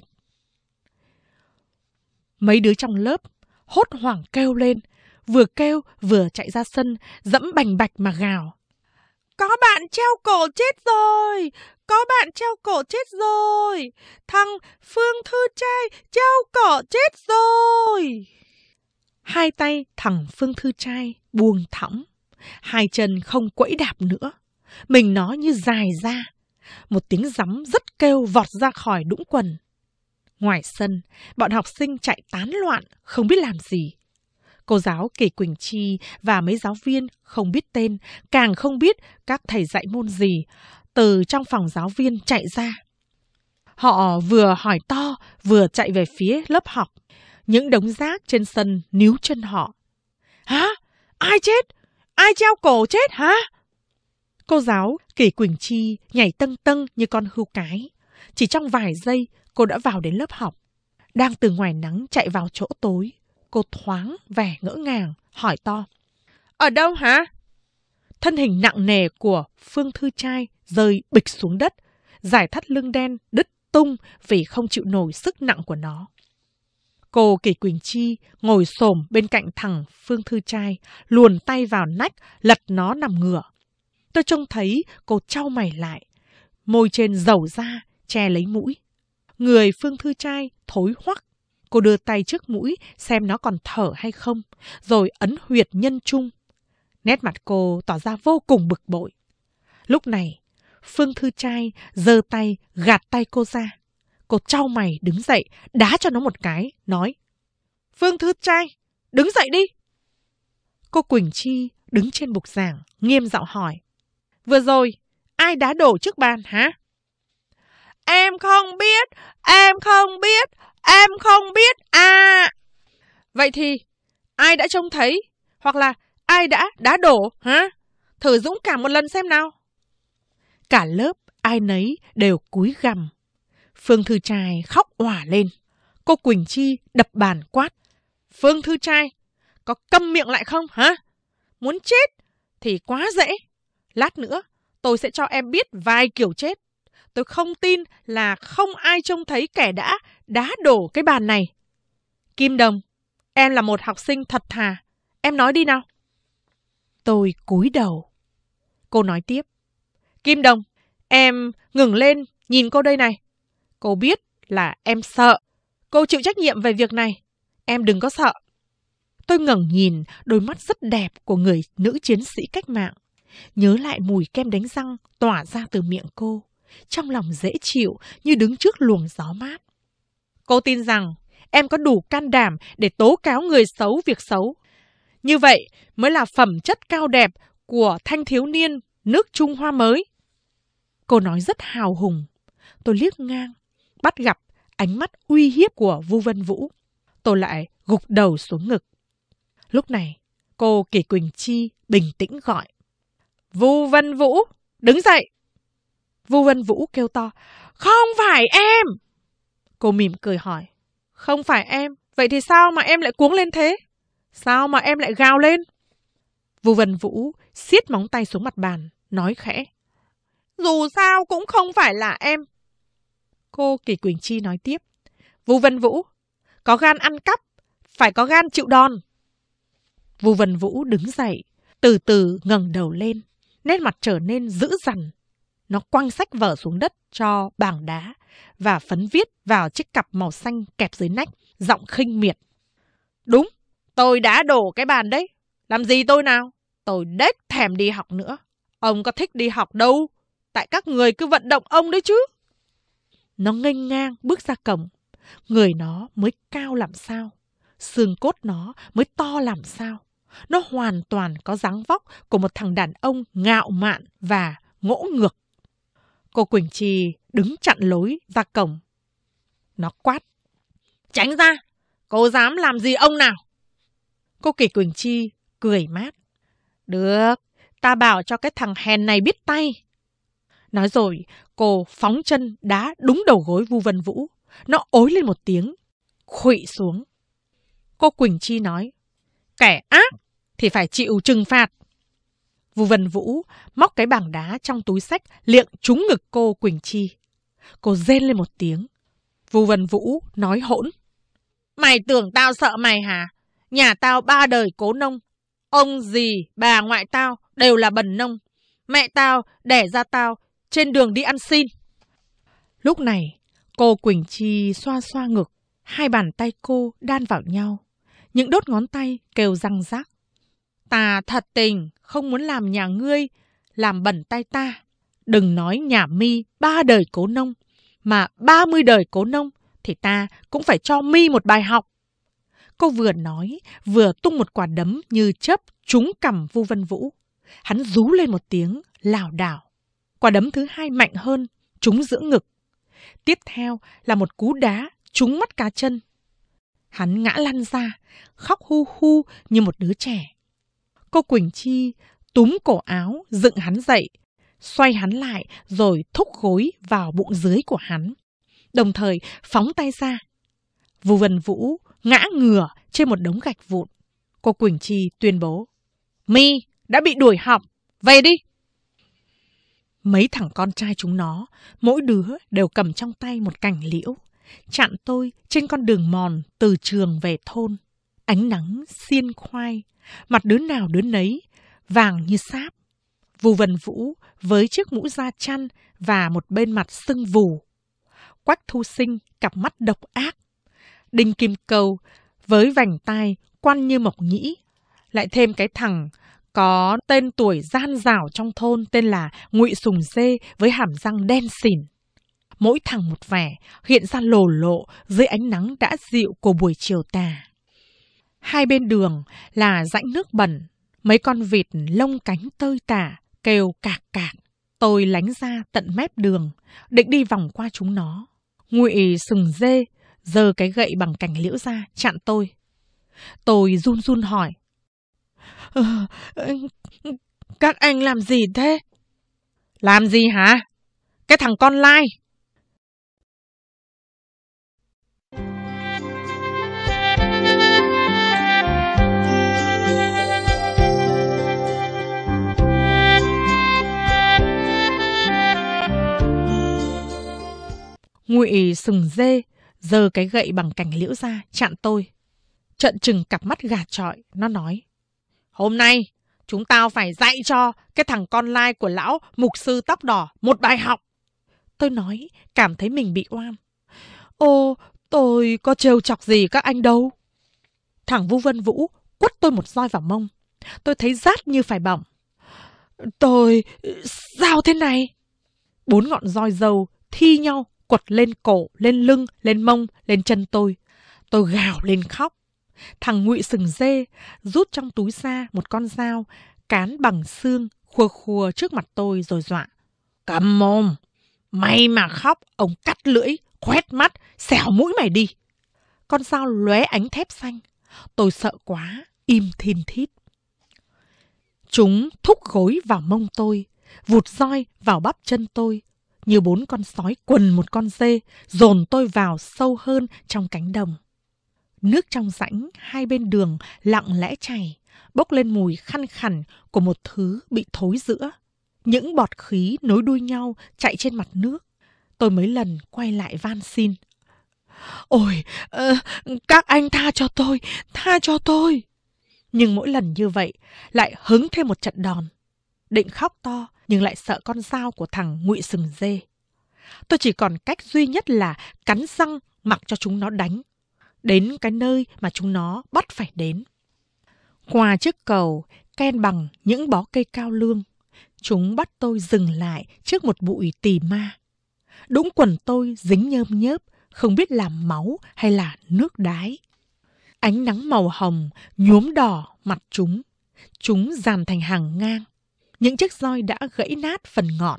Mấy đứa trong lớp hốt hoảng kêu lên, vừa kêu vừa chạy ra sân, dẫm bành bạch mà gào. Có bạn treo cổ chết rồi! Có bạn treo cổ chết rồi! Thằng Phương Thư Trai treo cổ chết rồi! Hai tay thằng Phương Thư Trai buông thõng, hai chân không quẫy đạp nữa, mình nó như dài ra. Một tiếng rắm rất kêu vọt ra khỏi đũng quần. Ngoài sân, bọn học sinh chạy tán loạn, không biết làm gì. Cô giáo Kỳ Quỳnh Chi và mấy giáo viên không biết tên, càng không biết các thầy dạy môn gì, từ trong phòng giáo viên chạy ra. Họ vừa hỏi to, vừa chạy về phía lớp học. Những đống rác trên sân níu chân họ. Hả? Ai chết? Ai treo cổ chết hả? Cô giáo Kỳ Quỳnh Chi nhảy tâng tâng như con hươu cái. Chỉ trong vài giây, cô đã vào đến lớp học. Đang từ ngoài nắng chạy vào chỗ tối, cô thoáng vẻ ngỡ ngàng, hỏi to. Ở đâu hả? Thân hình nặng nề của Phương Thư Trai rơi bịch xuống đất, giải thắt lưng đen đứt tung vì không chịu nổi sức nặng của nó. Cô Kỷ Quỳnh Chi ngồi xổm bên cạnh thằng Phương Thư Trai, luồn tay vào nách, lật nó nằm ngửa. Tôi trông thấy cô chau mày lại, môi trên dầu ra, che lấy mũi. Người Phương Thư Trai thối hoắc. Cô đưa tay trước mũi xem nó còn thở hay không, rồi ấn huyệt nhân trung. Nét mặt cô tỏ ra vô cùng bực bội. Lúc này, Phương Thư Trai giơ tay gạt tay cô ra. Cô chau mày đứng dậy, đá cho nó một cái, nói: Phương Thư Trai, đứng dậy đi. Cô Quỳnh Chi đứng trên bục giảng, nghiêm giọng hỏi: Vừa rồi, ai đá đổ trước bàn hả? Em không biết, em không biết, em không biết à. Vậy thì, ai đã trông thấy, hoặc là ai đã đá đổ hả? Thử dũng cảm một lần xem nào. Cả lớp ai nấy đều cúi gằm. Phương Thư Trai khóc òa lên. Cô Quỳnh Chi đập bàn quát: Phương Thư Trai, có câm miệng lại không hả? Muốn chết thì quá dễ. Lát nữa tôi sẽ cho em biết vài kiểu chết. Tôi không tin là không ai trông thấy kẻ đã đá đổ cái bàn này. Kim Đồng, em là một học sinh thật thà. Em nói đi nào. Tôi cúi đầu. Cô nói tiếp: Kim Đồng, em ngừng lên nhìn cô đây này. Cô biết là em sợ. Cô chịu trách nhiệm về việc này. Em đừng có sợ. Tôi ngẩng nhìn đôi mắt rất đẹp của người nữ chiến sĩ cách mạng. Nhớ lại mùi kem đánh răng tỏa ra từ miệng cô. Trong lòng dễ chịu như đứng trước luồng gió mát. Cô tin rằng em có đủ can đảm để tố cáo người xấu việc xấu. Như vậy mới là phẩm chất cao đẹp của thanh thiếu niên nước Trung Hoa mới. Cô nói rất hào hùng. Tôi liếc ngang, bắt gặp ánh mắt uy hiếp của Vu Vân Vũ. Tôi lại gục đầu xuống ngực. Lúc này, cô Kỷ Quỳnh Chi bình tĩnh gọi: Vu Vân Vũ, đứng dậy. Vu Vân Vũ kêu to: Không phải em. Cô mỉm cười hỏi: Không phải em, vậy thì sao mà em lại cuống lên thế? Sao mà em lại gào lên? Vu Vân Vũ siết móng tay xuống mặt bàn, nói khẽ: Dù sao cũng không phải là em. Cô Kỷ Quỳnh Chi nói tiếp: Vu Vân Vũ, có gan ăn cắp, phải có gan chịu đòn. Vu Vân Vũ đứng dậy, từ từ ngẩng đầu lên, nét mặt trở nên dữ dằn. Nó quăng sách vở xuống đất cho bảng đá và phấn viết vào chiếc cặp màu xanh kẹp dưới nách, giọng khinh miệt: Đúng, tôi đã đổ cái bàn đấy. Làm gì tôi nào? Tôi đếch thèm đi học nữa. Ông có thích đi học đâu, tại các người cứ vận động ông đấy chứ. Nó nghênh ngang bước ra cổng. Người nó mới cao làm sao, xương cốt nó mới to làm sao. Nó hoàn toàn có dáng vóc của một thằng đàn ông ngạo mạn và ngỗ ngược. Cô Quỳnh Chi đứng chặn lối ra cổng. Nó quát: Tránh ra, cô dám làm gì ông nào? Cô Kỷ Quỳnh Chi cười mát: Được, ta bảo cho cái thằng hèn này biết tay. Nói rồi, cô phóng chân đá đúng đầu gối Vu Vân Vũ. Nó ối lên một tiếng, khuỵu xuống. Cô Quỳnh Chi nói: Kẻ ác thì phải chịu trừng phạt. Vu Vân Vũ móc cái bảng đá trong túi xách liệng trúng ngực cô Quỳnh Chi. Cô rên lên một tiếng. Vu Vân Vũ nói hỗn: Mày tưởng tao sợ mày hả? Nhà tao ba đời cố nông. Ông dì, bà ngoại tao đều là bần nông. Mẹ tao đẻ ra tao trên đường đi ăn xin. Lúc này, cô Quỳnh Chi xoa xoa ngực. Hai bàn tay cô đan vào nhau. Những đốt ngón tay kêu răng rác. Ta thật tình không muốn làm nhà ngươi làm bẩn tay ta. Đừng nói nhà mi ba đời cố nông, mà ba mươi đời cố nông thì ta cũng phải cho mi một bài học. Cô vừa nói, vừa tung một quả đấm như chớp trúng cằm Vu Vân Vũ. Hắn rú lên một tiếng, lảo đảo. Quả đấm thứ hai mạnh hơn, trúng giữa ngực. Tiếp theo là một cú đá trúng mắt cá chân. Hắn ngã lăn ra, khóc hu hu như một đứa trẻ. Cô Quỳnh Chi túm cổ áo, dựng hắn dậy, xoay hắn lại rồi thúc gối vào bụng dưới của hắn. Đồng thời phóng tay ra. Vu Vân Vũ ngã ngửa trên một đống gạch vụn. Cô Quỳnh Chi tuyên bố: Mi đã bị đuổi học, về đi. Mấy thằng con trai chúng nó, mỗi đứa đều cầm trong tay một cành liễu, chặn tôi trên con đường mòn từ trường về thôn. Ánh nắng xiên khoai, mặt đứa nào đứa nấy, vàng như sáp. Vu Vân Vũ với chiếc mũ da chăn và một bên mặt sưng vù. Quách Thu Sinh cặp mắt độc ác. Đinh Kim Câu với vành tai quăn như mộc nhĩ. Lại thêm cái thằng có tên tuổi gian dảo trong thôn tên là Ngụy Sùng Dê với hàm răng đen xỉn. Mỗi thằng một vẻ, hiện ra lồ lộ dưới ánh nắng đã dịu của buổi chiều tà. Hai bên đường là rãnh nước bẩn, mấy con vịt lông cánh tơi tả, kêu cạc cạc. Tôi lánh ra tận mép đường, định đi vòng qua chúng nó. Ngụy Sùng Dê giơ cái gậy bằng cành liễu ra, chặn tôi. Tôi run run hỏi. Ờ, các anh làm gì thế? Làm gì hả? Cái thằng con lai. Ngụy Sùng Dê giơ cái gậy bằng cành liễu ra, chặn tôi. Trợn trừng cặp mắt gà chọi, nó nói. Hôm nay, chúng tao phải dạy cho cái thằng con lai của lão mục sư tóc đỏ một bài học. Tôi nói, cảm thấy mình bị oan. Ô, tôi có trêu chọc gì các anh đâu. Thằng Vu Vân Vũ quất tôi một roi vào mông. Tôi thấy rát như phải bỏng. Tôi... sao thế này? Bốn ngọn roi dầu thi nhau quật lên cổ, lên lưng, lên mông, lên chân tôi. Tôi gào lên khóc. Thằng Ngụy Sừng Dê rút trong túi ra một con dao cán bằng xương, khua khua trước mặt tôi rồi dọa. Câm mồm, mày mà khóc, ông cắt lưỡi, khoét mắt, xẻo mũi mày đi. Con dao lóe ánh thép xanh. Tôi sợ quá, im thin thít. Chúng thúc gối vào mông tôi, vụt roi vào bắp chân tôi. Như bốn con sói quần một con dê, dồn tôi vào sâu hơn trong cánh đồng. Nước trong rãnh hai bên đường lặng lẽ chảy, bốc lên mùi khăn khẳn của một thứ bị thối rữa. Những bọt khí nối đuôi nhau chạy trên mặt nước. Tôi mấy lần quay lại van xin. Ôi, uh, các anh tha cho tôi, tha cho tôi. Nhưng mỗi lần như vậy lại hứng thêm một trận đòn. Định khóc to nhưng lại sợ con dao của thằng Ngụy Sừng Dê. Tôi chỉ còn cách duy nhất là cắn răng mặc cho chúng nó đánh. Đến cái nơi mà chúng nó bắt phải đến. Qua chiếc cầu ken bằng những bó cây cao lương, chúng bắt tôi dừng lại trước một bụi tỳ ma. Đũng quần tôi dính nhơm nhớp, không biết là máu hay là nước đái. Ánh nắng màu hồng nhuốm đỏ mặt chúng. Chúng dàn thành hàng ngang. Những chiếc roi đã gãy nát phần ngọn.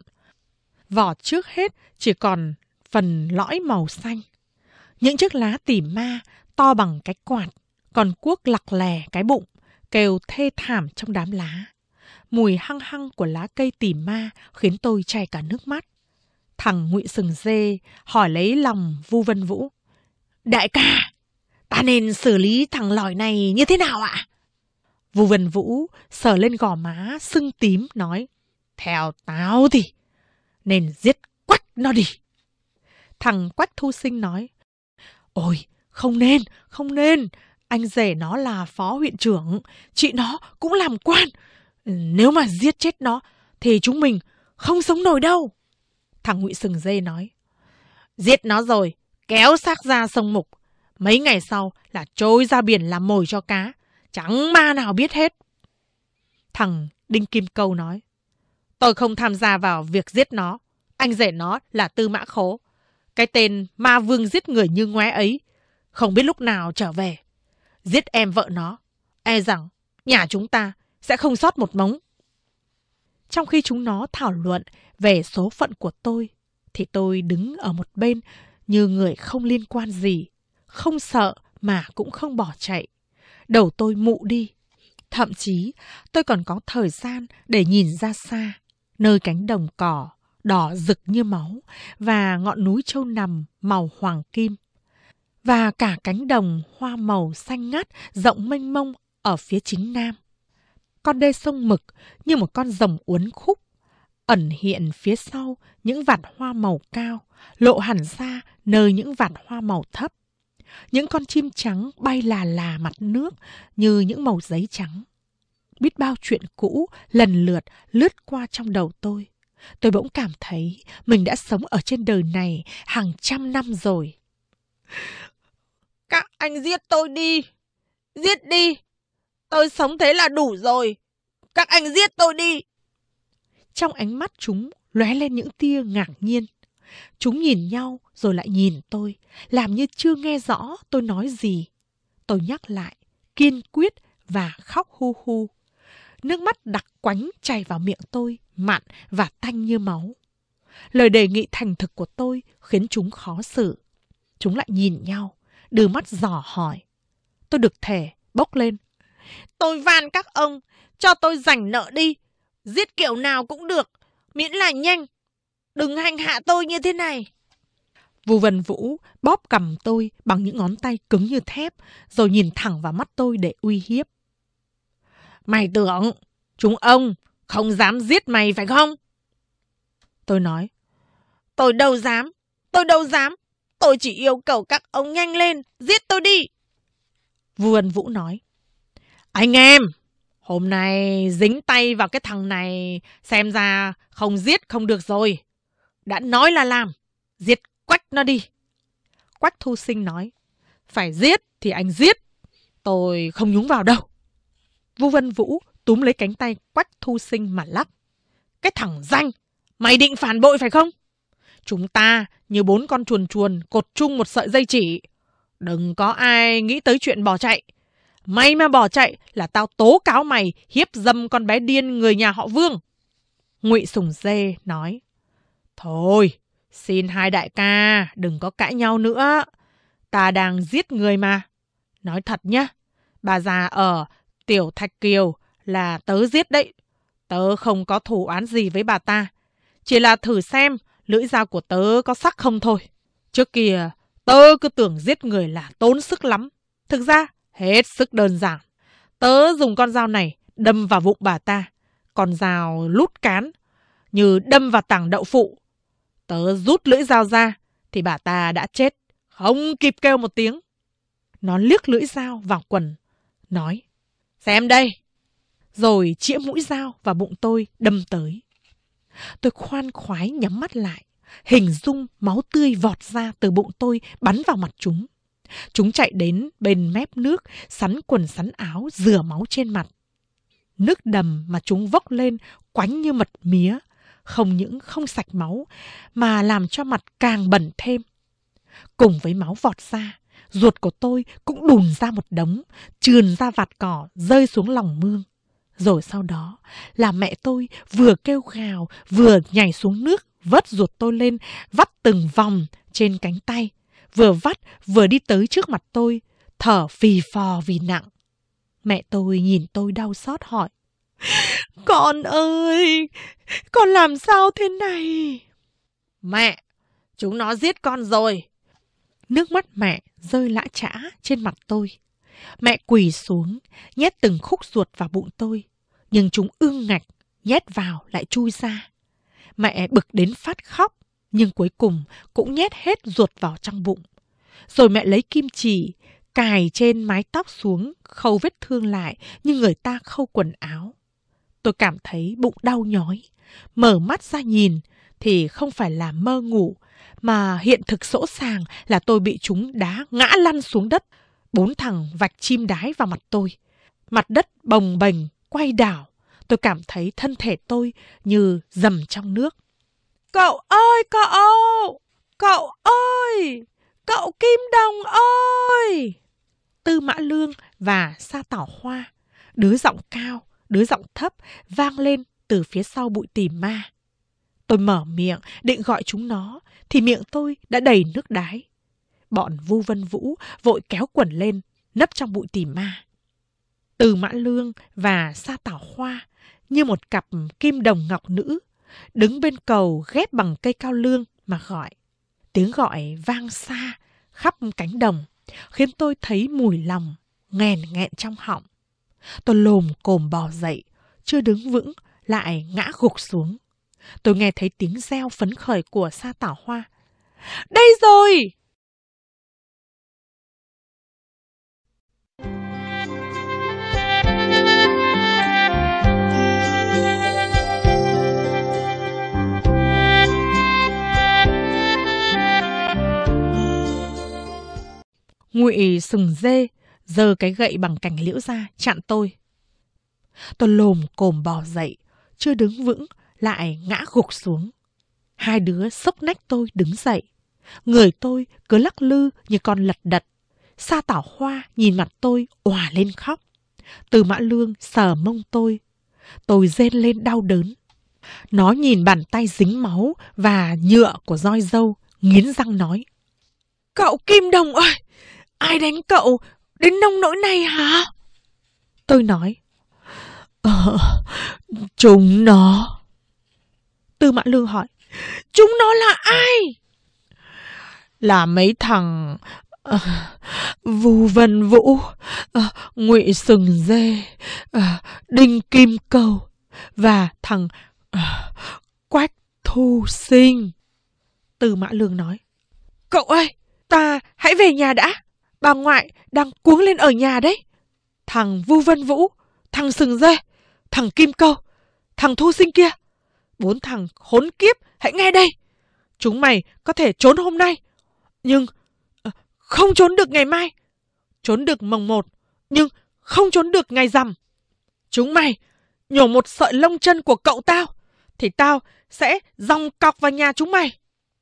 Vỏ trước hết chỉ còn phần lõi màu xanh. Những chiếc lá tỉ ma to bằng cái quạt, còn cuốc lặc lè cái bụng, kêu thê thảm trong đám lá. Mùi hăng hăng của lá cây tỉ ma khiến tôi chảy cả nước mắt. Thằng Ngụy Sừng Dê hỏi lấy lòng Vu Vân Vũ. Đại ca, ta nên xử lý thằng lỏi này như thế nào ạ? Vu Vân Vũ sờ lên gò má sưng tím nói. Theo tao thì nên giết Quách nó đi. Thằng Quách Thu Sinh nói. Ôi, không nên, không nên. Anh rể nó là phó huyện trưởng, chị nó cũng làm quan. Nếu mà giết chết nó thì chúng mình không sống nổi đâu. Thằng Ngụy Sừng Dê nói. Giết nó rồi, kéo xác ra sông Mục. Mấy ngày sau là trôi ra biển làm mồi cho cá. Chẳng ma nào biết hết. Thằng Đinh Kim Câu nói. Tôi không tham gia vào việc giết nó. Anh rể nó là Tư Mã Khố. Cái tên ma vương giết người như ngoé ấy không biết lúc nào trở về. Giết em vợ nó, e rằng nhà chúng ta sẽ không sót một mống. Trong khi chúng nó thảo luận về số phận của tôi, thì tôi đứng ở một bên như người không liên quan gì. Không sợ mà cũng không bỏ chạy. Đầu tôi mụ đi. Thậm chí tôi còn có thời gian để nhìn ra xa, nơi cánh đồng cỏ đỏ rực như máu và ngọn núi Châu Nằm màu hoàng kim. Và cả cánh đồng hoa màu xanh ngắt rộng mênh mông ở phía chính nam. Con đê sông Mực như một con rồng uốn khúc. ẩn hiện phía sau những vạt hoa màu cao, lộ hẳn ra nơi những vạt hoa màu thấp. Những con chim trắng bay là là mặt nước như những mẩu giấy trắng. Biết bao chuyện cũ lần lượt lướt qua trong đầu tôi. Tôi bỗng cảm thấy mình đã sống ở trên đời này hàng trăm năm rồi. Các anh giết tôi đi, giết đi. Tôi sống thế là đủ rồi. Các anh giết tôi đi. Trong ánh mắt chúng lóe lên những tia ngạc nhiên. Chúng nhìn nhau rồi lại nhìn tôi, làm như chưa nghe rõ tôi nói gì. Tôi nhắc lại, kiên quyết và khóc hu hu. Nước mắt đặc quánh chảy vào miệng tôi, mặn và tanh như máu. Lời đề nghị thành thực của tôi khiến chúng khó xử. Chúng lại nhìn nhau, đưa mắt dò hỏi. Tôi được thể, bốc lên. Tôi van các ông, cho tôi rảnh nợ đi. Giết kiểu nào cũng được, miễn là nhanh. Đừng hành hạ tôi như thế này. Vu Vân Vũ bóp cằm tôi bằng những ngón tay cứng như thép, rồi nhìn thẳng vào mắt tôi để uy hiếp. Mày tưởng chúng ông không dám giết mày phải không? Tôi nói. Tôi đâu dám, tôi đâu dám. Tôi chỉ yêu cầu các ông nhanh lên, giết tôi đi. Vu Vân Vũ nói. Anh em, hôm nay dính tay vào cái thằng này, xem ra không giết không được rồi. Đã nói là làm, giết Quách nó đi. Quách Thu Sinh nói. Phải giết thì anh giết, tôi không nhúng vào đâu. Vu Vân Vũ túm lấy cánh tay Quách Thu Sinh mà lắc. Cái thằng danh, mày định phản bội phải không? Chúng ta như bốn con chuồn chuồn cột chung một sợi dây chỉ. Đừng có ai nghĩ tới chuyện bỏ chạy. Mày mà bỏ chạy là tao tố cáo mày hiếp dâm con bé điên người nhà họ Vương. Ngụy Sùng Dê nói. Thôi, xin hai đại ca đừng có cãi nhau nữa. Ta đang giết người mà. Nói thật nhá, bà già ở Tiểu Thạch Kiều là tớ giết đấy. Tớ không có thù oán gì với bà ta. Chỉ là thử xem lưỡi dao của tớ có sắc không thôi. Trước kia tớ cứ tưởng giết người là tốn sức lắm. Thực ra hết sức đơn giản. Tớ dùng con dao này đâm vào bụng bà ta. Con dao lút cán như đâm vào tảng đậu phụ. Tớ rút lưỡi dao ra thì bà ta đã chết, không kịp kêu một tiếng. Nó liếc lưỡi dao vào quần, nói. Xem đây. Rồi chĩa mũi dao vào bụng tôi đâm tới. Tôi khoan khoái nhắm mắt lại, hình dung máu tươi vọt ra từ bụng tôi bắn vào mặt chúng. Chúng chạy đến bên mép nước, sắn quần sắn áo, rửa máu trên mặt. Nước đầm mà chúng vốc lên quánh như mật mía, không những không sạch máu mà làm cho mặt càng bẩn thêm. Cùng với máu vọt ra, ruột của tôi cũng đùn ra một đống, trườn ra vạt cỏ, rơi xuống lòng mương. Rồi sau đó là mẹ tôi vừa kêu gào vừa nhảy xuống nước, vớt ruột tôi lên, vắt từng vòng trên cánh tay. Vừa vắt vừa đi tới trước mặt tôi, thở phì phò vì nặng. Mẹ tôi nhìn tôi đau xót hỏi. Con ơi, con làm sao thế này? Mẹ, chúng nó giết con rồi. Nước mắt mẹ rơi lã chã trên mặt tôi. Mẹ quỳ xuống, nhét từng khúc ruột vào bụng tôi. Nhưng chúng ương ngạch, nhét vào lại chui ra. Mẹ bực đến phát khóc, nhưng cuối cùng cũng nhét hết ruột vào trong bụng. Rồi mẹ lấy kim chỉ, cài trên mái tóc xuống, khâu vết thương lại như người ta khâu quần áo. Tôi cảm thấy bụng đau nhói. Mở mắt ra nhìn thì không phải là mơ ngủ, mà hiện thực sỗ sàng là tôi bị chúng đá ngã lăn xuống đất. Bốn thằng vạch chim đái vào mặt tôi. Mặt đất bồng bềnh, quay đảo. Tôi cảm thấy thân thể tôi như dầm trong nước. Cậu ơi cậu! Cậu ơi! Cậu Kim Đồng ơi! Tư Mã Lương và Sa Tảo Hoa, đứa giọng cao, đứa giọng thấp vang lên từ phía sau bụi tìm ma. Tôi mở miệng định gọi chúng nó thì miệng tôi đã đầy nước đái. Bọn Vu Vân Vũ vội kéo quần lên, nấp trong bụi tìm ma. Tư Mã Lương và Sa Tảo Hoa như một cặp kim đồng ngọc nữ, đứng bên cầu ghép bằng cây cao lương mà gọi. Tiếng gọi vang xa khắp cánh đồng, khiến tôi thấy mùi lòng, nghèn nghẹn trong họng. Tôi lồm cồm bò dậy, chưa đứng vững, lại ngã gục xuống. tôi nghe thấy tiếng reo phấn khởi của Sa Tảo Hoa. Đây rồi! Ngụy Sừng Dê giơ cái gậy bằng cành liễu ra chặn tôi. Tôi lồm cồm bò dậy, chưa đứng vững lại ngã gục xuống. Hai đứa xốc nách tôi đứng dậy. Người tôi cứ lắc lư như con lật đật. Sa Tảo Hoa nhìn mặt tôi òa lên khóc. Từ Mã Lương sờ mông tôi. Tôi rên lên đau đớn. Nó nhìn bàn tay dính máu và nhựa của roi dâu, nghiến răng nói: Cậu Kim Đồng ơi! Ai đánh cậu đến nông nỗi này hả? Tôi nói: Ờ, chúng nó. Tư Mã Lương hỏi: Chúng nó là ai? Là mấy thằng uh, Vu Vân Vũ, uh, Ngụy Sừng Dê, uh, Đinh Kim Câu và thằng uh, Quách Thu Sinh. Tư Mã Lương nói: Cậu ơi, ta hãy về nhà đã. Bà ngoại đang cuống lên ở nhà đấy. Thằng Vu Vân Vũ, thằng Sừng Dê, thằng Kim Câu, thằng Thu Sinh kia, bốn thằng khốn kiếp, hãy nghe đây. Chúng mày có thể trốn hôm nay, nhưng không trốn được ngày mai. Trốn được mồng một, nhưng không trốn được ngày rằm. Chúng mày nhổ một sợi lông chân của cậu tao, thì tao sẽ dòng cọc vào nhà chúng mày.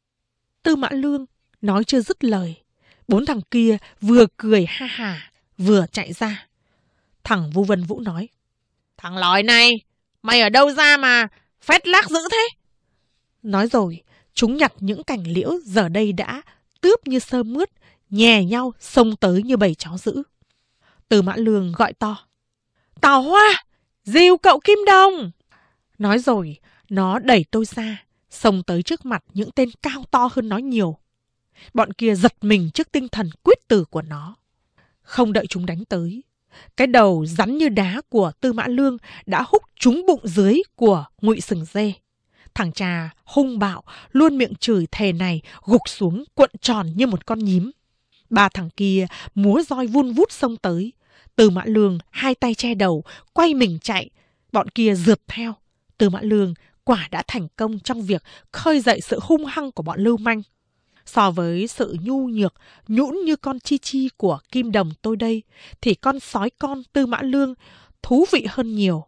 Tư Mã Lương nói chưa dứt lời, bốn thằng kia vừa cười ha hả, vừa chạy ra. Thằng Vu Vân Vũ nói: Thằng lòi này, mày ở đâu ra mà phét lác dữ thế? Nói rồi, chúng nhặt những cành liễu giờ đây đã tướp như sơ mướt, nhè nhau xông tới như bầy chó dữ. Tư Mã Lương gọi to: Tảo Hoa, dìu cậu Kim Đồng. Nói rồi, nó đẩy tôi ra, xông tới trước mặt những tên cao to hơn nó nhiều. Bọn kia giật mình trước tinh thần quyết tử của nó. Không đợi chúng đánh tới, cái đầu rắn như đá của Tư Mã Lương đã húc trúng bụng dưới của Ngụy Sừng Dê. Thằng cha hung bạo, luôn miệng chửi thề này gục xuống cuộn tròn như một con nhím. Ba thằng kia múa roi vun vút xông tới. Tư Mã Lương hai tay che đầu, quay mình chạy. Bọn kia rượt theo. Tư Mã Lương quả đã thành công trong việc khơi dậy sự hung hăng của bọn lưu manh. So với sự nhu nhược, nhũn như con chi chi của Kim Đồng tôi đây, thì con sói con Tư Mã Lương thú vị hơn nhiều.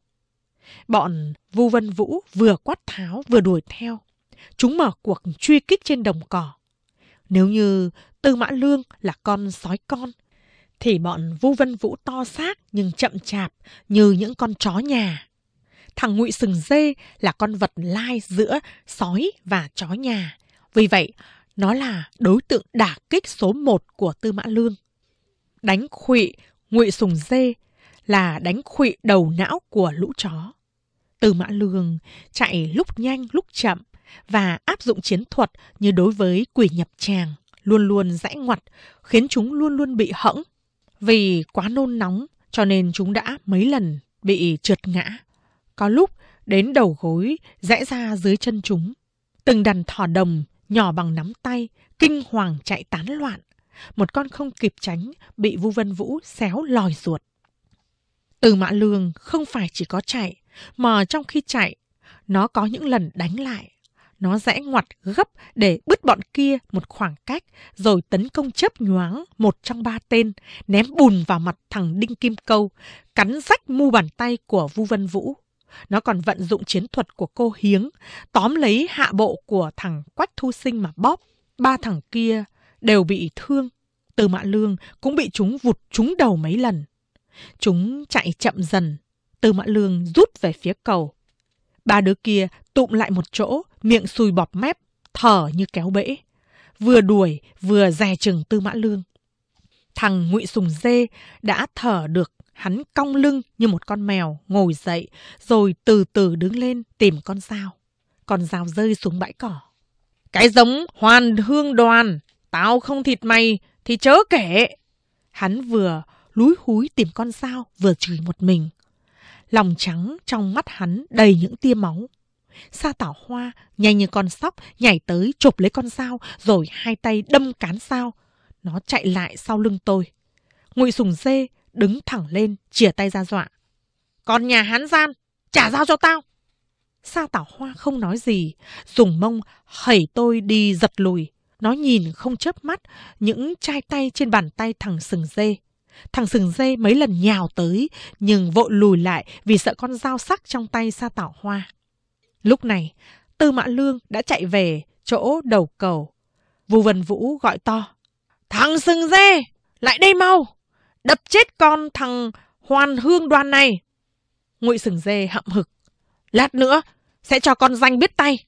Bọn Vu Vân Vũ vừa quát tháo vừa đuổi theo. Chúng mở cuộc truy kích trên đồng cỏ. Nếu như Tư Mã Lương là con sói con, thì bọn Vu Vân Vũ to xác nhưng chậm chạp như những con chó nhà. Thằng Ngụy Sừng Dê là con vật lai giữa sói và chó nhà. Vì vậy, nó là đối tượng đả kích số một của Tư Mã Lương. Đánh khuỵu Ngụy Sừng Dê là đánh khuỵu đầu não của lũ chó. Tư Mã Lương chạy lúc nhanh lúc chậm và áp dụng chiến thuật như đối với quỷ nhập tràng, luôn luôn giãy ngoặt, khiến chúng luôn luôn bị hẫng. Vì quá nôn nóng cho nên chúng đã mấy lần bị trượt ngã. Có lúc đến đầu gối rẽ ra dưới chân chúng. Từng đàn thỏ đồng nhỏ bằng nắm tay kinh hoàng chạy tán loạn. Một con không kịp tránh bị Vu Vân Vũ xéo lòi ruột. Tư Mã Lương không phải chỉ có chạy, mà trong khi chạy, nó có những lần đánh lại. Nó rẽ ngoặt gấp để bứt bọn kia một khoảng cách, rồi tấn công chớp nhoáng một trong ba tên, ném bùn vào mặt thằng Đinh Kim Câu, cắn rách mu bàn tay của Vu Vân Vũ. Nó còn vận dụng chiến thuật của cô Hiếng, tóm lấy hạ bộ của thằng Quách Thu Sinh mà bóp. Ba thằng kia đều bị thương. Tư Mã Lương cũng bị chúng vụt trúng đầu mấy lần. Chúng chạy chậm dần. Tư Mã Lương rút về phía cầu. Ba đứa kia tụm lại một chỗ, miệng sùi bọp mép, thở như kéo bể. Vừa đuổi vừa dè chừng Tư Mã Lương. Thằng Ngụy Sừng Dê đã thở được. Hắn cong lưng như một con mèo, ngồi dậy, rồi từ từ đứng lên tìm con dao. Con dao rơi xuống bãi cỏ. Cái giống Hoàn Hương Đoàn, tao không thịt mày thì chớ kể. Hắn vừa lúi húi tìm con dao, vừa chửi một mình. Lòng trắng trong mắt hắn đầy những tia máu. Sa Tảo Hoa nhanh như con sóc nhảy tới chộp lấy con dao, rồi hai tay đâm cán dao. Nó chạy lại sau lưng tôi. Ngụy Sùng Dê đứng thẳng lên, chìa tay ra dọa. Con nhà hán gian, trả dao cho tao. Sa Tảo Hoa không nói gì, dùng mông hẩy tôi đi giật lùi. Nó nhìn không chớp mắt những chai tay trên bàn tay thằng Sừng Dê. Thằng Sừng Dê mấy lần nhào tới, nhưng vội lùi lại vì sợ con dao sắc trong tay Sa Tảo Hoa. Lúc này, Tư Mã Lương đã chạy về chỗ đầu cầu. Vu Vân Vũ gọi to. Thằng Sừng Dê, lại đây mau, đập chết con thằng Hoàn Hương Đoàn này. Ngụy Sừng Dê hậm hực. Lát nữa, sẽ cho con danh biết tay.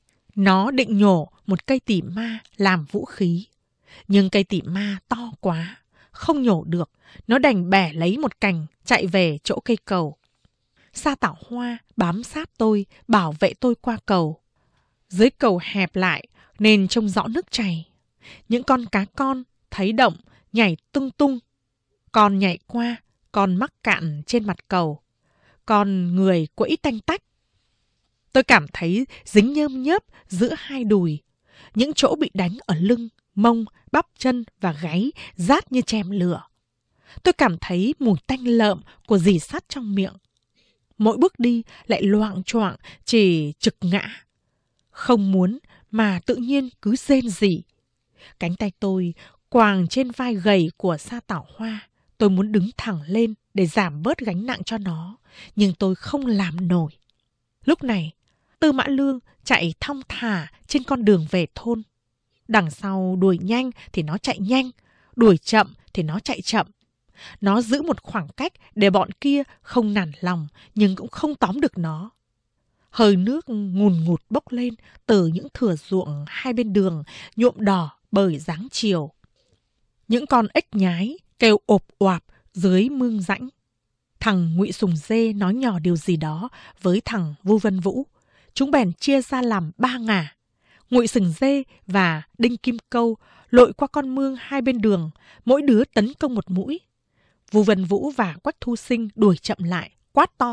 Nó định nhổ một cây tỉ ma làm vũ khí. Nhưng cây tỉ ma to quá, không nhổ được. Nó đành bẻ lấy một cành, chạy về chỗ cây cầu. Sa Tảo Hoa bám sát tôi, bảo vệ tôi qua cầu. Dưới cầu hẹp lại nên trông rõ nước chảy. Những con cá con thấy động nhảy tung tung. Con nhảy qua, con mắc cạn trên mặt cầu. Con người quẫy tanh tách. Tôi cảm thấy dính nhơm nhớp giữa hai đùi. Những chỗ bị đánh ở lưng, mông, bắp chân và gáy rát như chém lửa. Tôi cảm thấy mùi tanh lợm của dì sắt trong miệng. Mỗi bước đi lại loạng choạng, chỉ trực ngã. Không muốn mà tự nhiên cứ rên rỉ. Cánh tay tôi quàng trên vai gầy của Sa Tảo Hoa. Tôi muốn đứng thẳng lên để giảm bớt gánh nặng cho nó, nhưng tôi không làm nổi. Lúc này, Tư Mã Lương chạy thong thả trên con đường về thôn. Đằng sau đuổi nhanh thì nó chạy nhanh, đuổi chậm thì nó chạy chậm. Nó giữ một khoảng cách để bọn kia không nản lòng, nhưng cũng không tóm được nó. Hơi nước ngùn ngụt bốc lên từ những thửa ruộng hai bên đường nhuộm đỏ bởi dáng chiều. Những con ếch nhái kêu ộp oạp dưới mương rãnh. Thằng Ngụy Sùng Dê nói nhỏ điều gì đó với thằng Vu Vân Vũ. Chúng bèn chia ra làm ba ngả. Ngụy Sừng Dê và Đinh Kim Câu lội qua con mương hai bên đường, mỗi đứa tấn công một mũi. Vu Vân Vũ và Quách Thu Sinh đuổi chậm lại, quát to.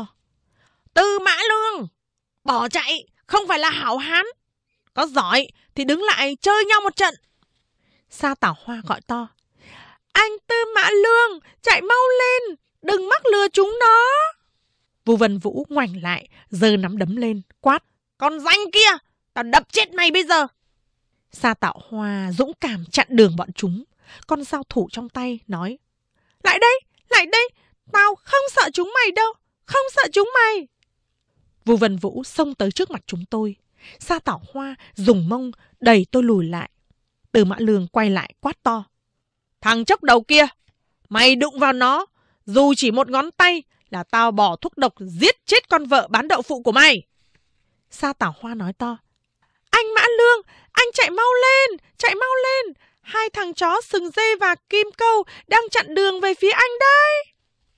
Tư Mã Lương, bỏ chạy, không phải là hảo hán. Có giỏi thì đứng lại chơi nhau một trận. Sa Tảo Hoa gọi to. Anh Tư Mã Lương, chạy mau lên, đừng mắc lừa chúng nó. Vu Vân Vũ ngoảnh lại, giơ nắm đấm lên, quát. Con danh kia, tao đập chết mày bây giờ. Sa Tảo Hoa dũng cảm chặn đường bọn chúng. Con dao thủ trong tay nói. Lại đây, lại đây, tao không sợ chúng mày đâu, không sợ chúng mày. Vu Vân Vũ xông tới trước mặt chúng tôi. Sa Tảo Hoa dùng mông đẩy tôi lùi lại. Tư Mã Lương quay lại quát to. Thằng chốc đầu kia, mày đụng vào nó, dù chỉ một ngón tay là tao bỏ thuốc độc giết chết con vợ bán đậu phụ của mày. Sa Tảo Hoa nói to. Anh Mã Lương, anh chạy mau lên, chạy mau lên. Hai thằng chó Sừng Dê và Kim Câu đang chặn đường về phía anh đây.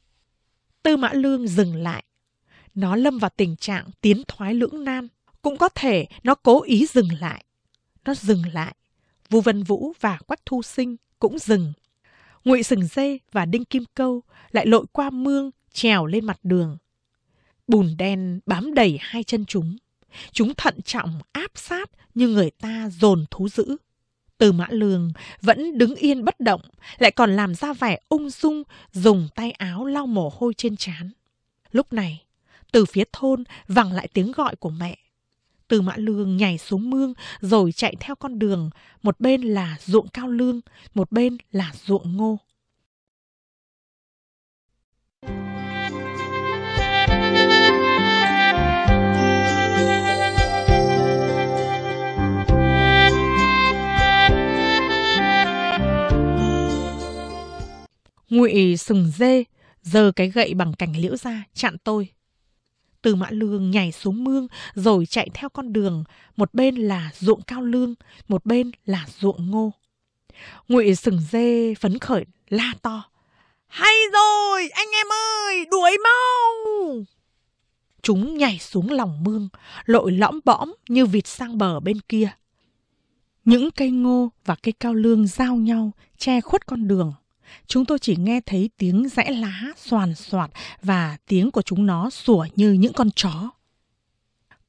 Tư Mã Lương dừng lại. Nó lâm vào tình trạng tiến thoái lưỡng nan. Cũng có thể nó cố ý dừng lại. Nó dừng lại. Vu Vân Vũ và Quách Thu Sinh cũng dừng. Ngụy Sừng Dê và Đinh Kim Câu lại lội qua mương, trèo lên mặt đường. Bùn đen bám đầy hai chân chúng. Chúng thận trọng áp sát như người ta dồn thú dữ. Tư Mã Lương vẫn đứng yên bất động, lại còn làm ra vẻ ung dung, dùng tay áo lau mồ hôi trên trán. Lúc này, từ phía thôn vẳng lại tiếng gọi của mẹ. Tư Mã Lương nhảy xuống mương rồi chạy theo con đường, một bên là ruộng cao lương, một bên là ruộng ngô. Ngụy Sừng Dê giơ cái gậy bằng cành liễu ra chặn tôi. Tư Mã Lương nhảy xuống mương rồi chạy theo con đường, một bên là ruộng cao lương, một bên là ruộng ngô. Ngụy Sừng Dê phấn khởi la to. Hay rồi, anh em ơi, đuổi mau! Chúng nhảy xuống lòng mương, lội lõm bõm như vịt sang bờ bên kia. Những cây ngô và cây cao lương giao nhau, che khuất con đường. Chúng tôi chỉ nghe thấy tiếng rẽ lá xoàn xoạt và tiếng của chúng nó sủa như những con chó.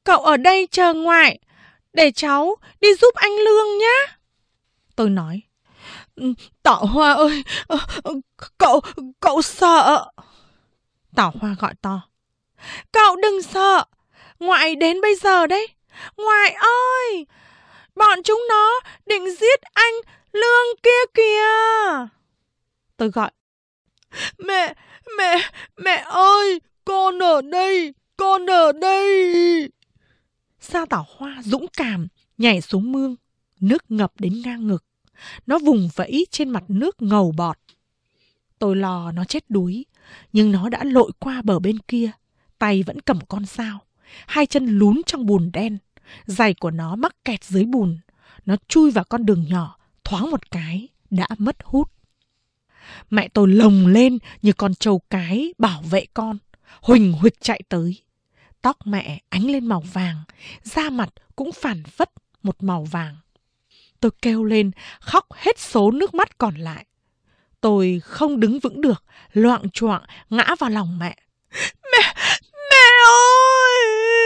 Cậu ở đây chờ ngoại, để cháu đi giúp anh Lương nhá. Tôi nói, Tảo Hoa ơi, cậu, cậu sợ. Tảo Hoa gọi to, cậu đừng sợ, ngoại đến bây giờ đấy. Ngoại ơi, bọn chúng nó định giết anh Lương kia kìa. Tôi gọi, Mẹ, mẹ, mẹ ơi, con ở đây, con ở đây. Sa Tảo Hoa dũng cảm nhảy xuống mương, nước ngập đến ngang ngực. Nó vùng vẫy trên mặt nước ngầu bọt. Tôi lo nó chết đuối, nhưng nó đã lội qua bờ bên kia, tay vẫn cầm con dao, hai chân lún trong bùn đen, giày của nó mắc kẹt dưới bùn. Nó chui vào con đường nhỏ, thoáng một cái đã mất hút. Mẹ tôi lồng lên như con trâu cái bảo vệ con, huỳnh huỵch chạy tới. Tóc mẹ ánh lên màu vàng, da mặt cũng phản phất một màu vàng. Tôi kêu lên, khóc hết số nước mắt còn lại. Tôi không đứng vững được, loạng choạng ngã vào lòng mẹ. Mẹ, mẹ ơi!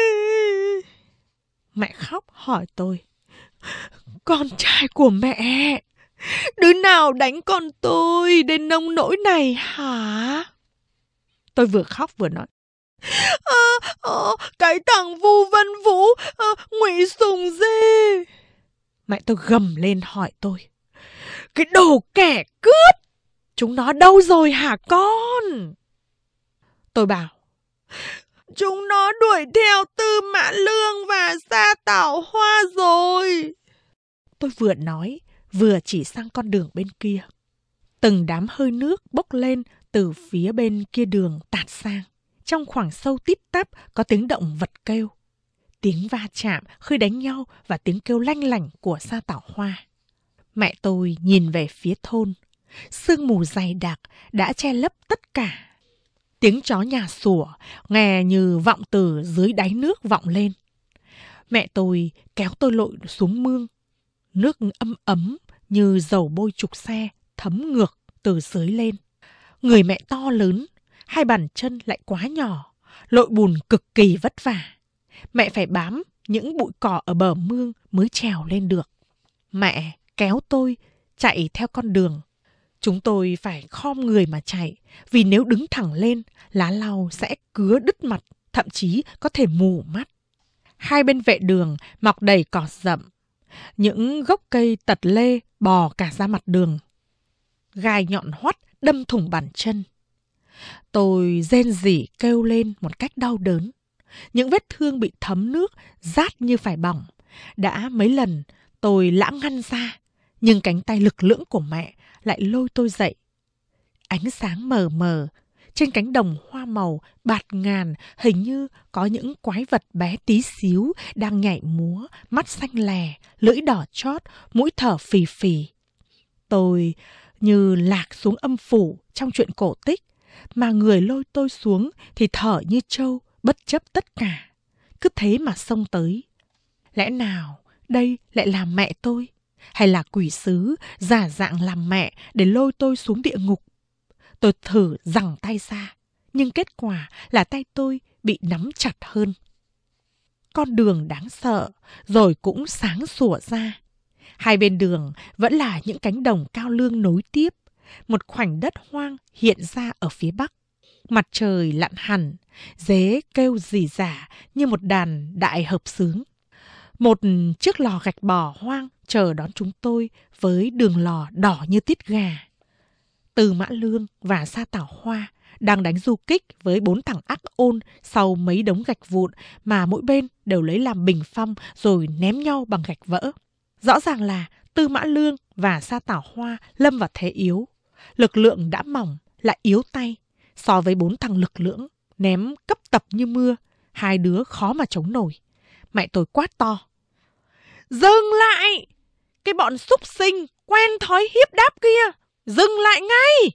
Mẹ khóc hỏi tôi, con trai của mẹ, đứa nào đánh con tôi đến nông nỗi này hả? Tôi vừa khóc vừa nói, à, à, cái thằng Vu Vân Vũ, à, Ngụy Sùng Dê. Mẹ tôi gầm lên hỏi tôi, cái đồ kẻ cướp, chúng nó đâu rồi hả con? Tôi bảo, chúng nó đuổi theo Tư Mã Lương và Sa Tảo Hoa rồi. Tôi vừa nói, vừa chỉ sang con đường bên kia. Từng đám hơi nước bốc lên từ phía bên kia đường tạt sang. Trong khoảng sâu tít tắp có tiếng động vật kêu. Tiếng va chạm khi đánh nhau và tiếng kêu lanh lảnh của Sa Tảo Hoa. Mẹ tôi nhìn về phía thôn. Sương mù dày đặc đã che lấp tất cả. Tiếng chó nhà sủa nghe như vọng từ dưới đáy nước vọng lên. Mẹ tôi kéo tôi lội xuống mương. Nước ấm ấm như dầu bôi trục xe thấm ngược từ dưới lên. Người mẹ to lớn, hai bàn chân lại quá nhỏ, lội bùn cực kỳ vất vả. Mẹ phải bám những bụi cỏ ở bờ mương mới trèo lên được. Mẹ kéo tôi chạy theo con đường. Chúng tôi phải khom người mà chạy, vì nếu đứng thẳng lên, lá lau sẽ cứa đứt mặt, thậm chí có thể mù mắt. Hai bên vệ đường mọc đầy cỏ rậm. Những gốc cây tật lê bò cả ra mặt đường. Gai nhọn hoắt đâm thủng bàn chân. Tôi rên rỉ kêu lên một cách đau đớn. Những vết thương bị thấm nước, rát như phải bỏng. Đã mấy lần tôi lãng ngăn ra, nhưng cánh tay lực lưỡng của mẹ lại lôi tôi dậy. Ánh sáng mờ mờ, trên cánh đồng hoa màu bạt ngàn hình như có những quái vật bé tí xíu đang nhảy múa, mắt xanh lè, lưỡi đỏ chót, mũi thở phì phì. Tôi như lạc xuống âm phủ trong chuyện cổ tích, mà người lôi tôi xuống thì thở như trâu, bất chấp tất cả. Cứ thế mà xông tới. Lẽ nào đây lại là mẹ tôi? Hay là quỷ sứ giả dạng làm mẹ để lôi tôi xuống địa ngục? Tôi thử giằng tay ra, nhưng kết quả là tay tôi bị nắm chặt hơn. Con đường đáng sợ rồi cũng sáng sủa ra. Hai bên đường vẫn là những cánh đồng cao lương nối tiếp. Một khoảnh đất hoang hiện ra ở phía bắc. Mặt trời lặn hẳn, dế kêu rì rả như một đàn đại hợp xướng. Một chiếc lò gạch bò hoang chờ đón chúng tôi với đường lò đỏ như tiết gà. Tư Mã Lương và Sa Tảo Hoa đang đánh du kích với bốn thằng ác ôn sau mấy đống gạch vụn mà mỗi bên đều lấy làm bình phong rồi ném nhau bằng gạch vỡ. Rõ ràng là Tư Mã Lương và Sa Tảo Hoa lâm vào thế yếu. Lực lượng đã mỏng, lại yếu tay. So với bốn thằng lực lưỡng, ném cấp tập như mưa, hai đứa khó mà chống nổi. Mẹ tôi quát to. Dừng lại! Cái bọn súc sinh, quen thói hiếp đáp kia! Dừng lại ngay!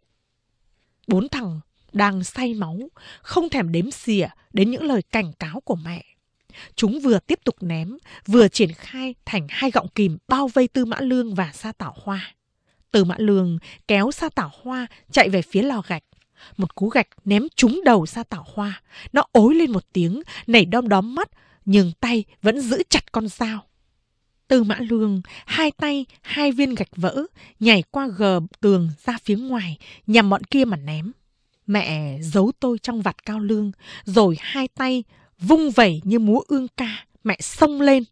Bốn thằng đang say máu, không thèm đếm xỉa đến những lời cảnh cáo của mẹ. Chúng vừa tiếp tục ném, vừa triển khai thành hai gọng kìm bao vây Tư Mã Lương và Sa Tảo Hoa. Tư Mã Lương kéo Sa Tảo Hoa chạy về phía lò gạch. Một cú gạch ném trúng đầu Sa Tảo Hoa. Nó ối lên một tiếng, nảy đom đóm mắt nhưng tay vẫn giữ chặt con dao. Tư Mã Lương hai tay hai viên gạch vỡ, nhảy qua gờ tường ra phía ngoài, nhằm bọn kia mà ném. Mẹ giấu tôi trong vạt cao lương, rồi hai tay vung vẩy như múa ương ca, mẹ xông lên.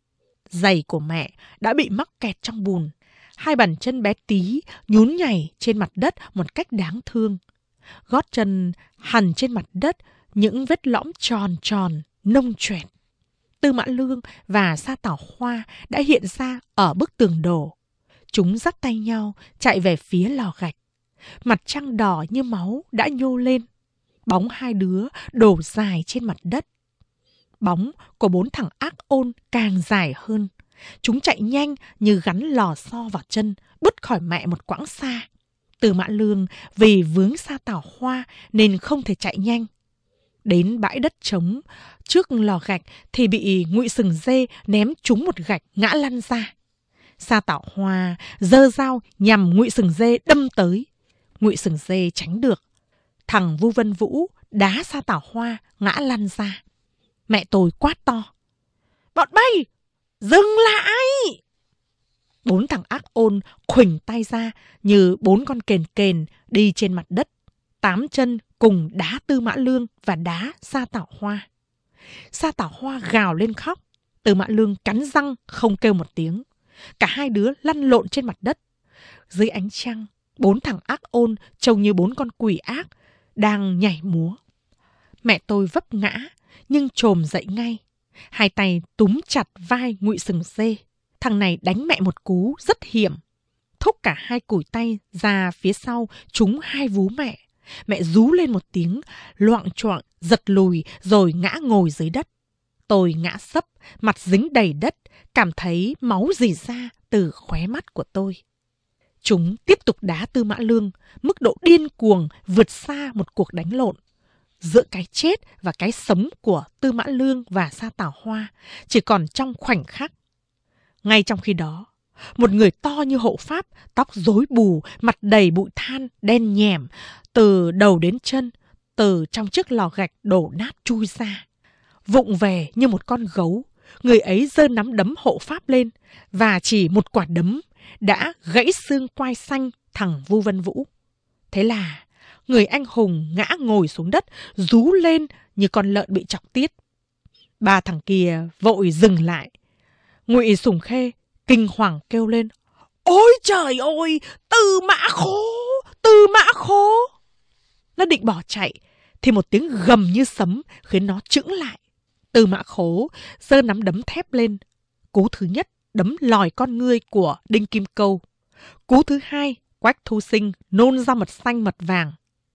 Giày của mẹ đã bị mắc kẹt trong bùn, hai bàn chân bé tí nhún nhảy trên mặt đất một cách đáng thương. Gót chân hằn trên mặt đất những vết lõm tròn tròn, nông choẹt. Tư Mã Lương và Sa Tảo Hoa đã hiện ra ở bức tường đổ. Chúng dắt tay nhau chạy về phía lò gạch. Mặt trăng đỏ như máu đã nhô lên. Bóng hai đứa đổ dài trên mặt đất. Bóng của bốn thằng ác ôn càng dài hơn. Chúng chạy nhanh như gắn lò xo vào chân, bứt khỏi mẹ một quãng xa. Tư Mã Lương vì vướng Sa Tảo Hoa nên không thể chạy nhanh. Đến bãi đất trống trước lò gạch thì bị Ngụy Sừng Dê ném trúng một gạch ngã lăn ra. Sa Tảo Hoa giơ dao nhằm Ngụy Sừng Dê đâm tới. Ngụy Sừng Dê tránh được. Thằng Vu Vân Vũ đá Sa Tảo Hoa ngã lăn ra. Mẹ tôi quát to: "Bọn bay, dừng lại!" Bốn thằng ác ôn khuỳnh tay ra như bốn con kền kền đi trên mặt đất, tám chân cùng đá Tư Mã Lương và đá Sa Tảo Hoa. Sa Tảo Hoa gào lên khóc. Tư Mã Lương cắn răng không kêu một tiếng. Cả hai đứa lăn lộn trên mặt đất. Dưới ánh trăng, bốn thằng ác ôn trông như bốn con quỷ ác đang nhảy múa. Mẹ tôi vấp ngã nhưng chồm dậy ngay. Hai tay túm chặt vai Ngụy Sừng Dê. Thằng này đánh mẹ một cú rất hiểm. Thúc cả hai cùi tay ra phía sau trúng hai vú mẹ. Mẹ rú lên một tiếng, loạng choạng giật lùi rồi ngã ngồi dưới đất. Tôi ngã sấp, mặt dính đầy đất, cảm thấy máu rỉ ra từ khóe mắt của tôi. Chúng tiếp tục đá Tư Mã Lương, mức độ điên cuồng vượt xa một cuộc đánh lộn. Giữa cái chết và cái sống của Tư Mã Lương và Sa Tảo Hoa chỉ còn trong khoảnh khắc. Ngay trong khi đó, một người to như hộ pháp, tóc rối bù, mặt đầy bụi than, đen nhẻm, từ đầu đến chân, từ trong chiếc lò gạch đổ nát chui ra. Vụng về như một con gấu, người ấy giơ nắm đấm hộ pháp lên, và chỉ một quả đấm đã gãy xương quai xanh thằng Vu Vân Vũ. Thế là người anh hùng ngã ngồi xuống đất, rú lên như con lợn bị chọc tiết. Ba thằng kia vội dừng lại. Ngụy Sùng Khê kinh hoàng kêu lên: "Ôi trời ơi, Tư Mã Khố, Tư Mã Khố!" Nó định bỏ chạy thì một tiếng gầm như sấm khiến nó chững lại. Tư Mã Khố giơ nắm đấm thép lên. Cú thứ nhất đấm lòi con ngươi của Đinh Kim Câu. Cú thứ hai, Quách Thu Sinh nôn ra mật xanh mật vàng.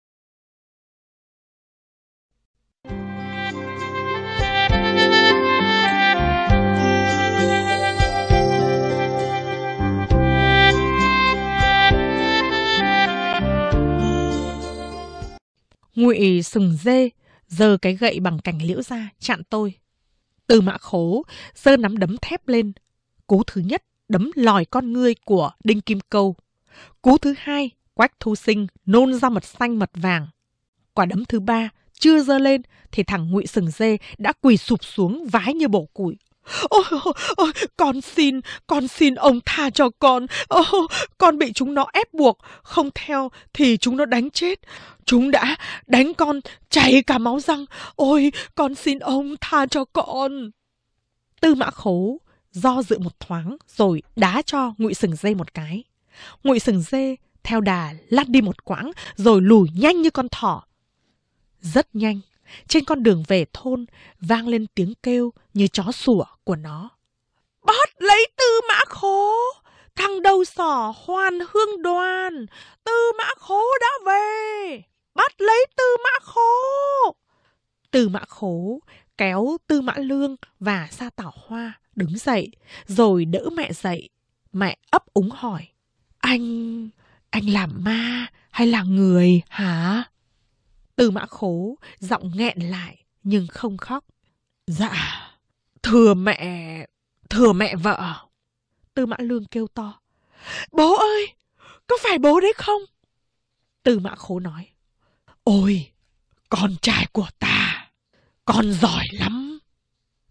Ngụy Sừng Dê giơ cái gậy bằng cành liễu ra chặn tôi. Tư Mã Khố giơ nắm đấm thép lên. Cú thứ nhất đấm lòi con ngươi của Đinh Kim Câu. Cú thứ hai, Quách Thu Sinh nôn ra mật xanh mật vàng. Quả đấm thứ ba chưa giơ lên thì thằng Ngụy Sừng Dê đã quỳ sụp xuống vái như bổ củi. "Ôi, ôi, ôi, con xin, con xin ông tha cho con. Ôi, con bị chúng nó ép buộc, không theo thì chúng nó đánh chết. Chúng đã đánh con chảy cả máu răng. Ôi, con xin ông tha cho con." Tư Mã Khố do dự một thoáng rồi đá cho Ngụy Sừng Dê một cái. Ngụy Sừng Dê theo đà lăn đi một quãng rồi lùi nhanh như con thỏ. Rất nhanh, trên con đường về thôn vang lên tiếng kêu như chó sủa của nó: "Bắt lấy Tư Mã Khố! Thằng đầu sỏ Hoàn Hương Đoàn! Tư Mã Khố đã về! Bắt lấy Tư Mã Khố!" Tư Mã Khố kéo Tư Mã Lương và Sa Tảo Hoa đứng dậy rồi đỡ mẹ dậy. Mẹ ấp úng hỏi: Anh... anh làm ma hay là người hả?" Tư Mã Khố giọng nghẹn lại nhưng không khóc. "Dạ, thưa mẹ, thưa mẹ vợ." Tư Mã Lương kêu to: "Bố ơi, có phải bố đấy không?" Tư Mã Khố nói: "Ôi, con trai của ta, con giỏi lắm.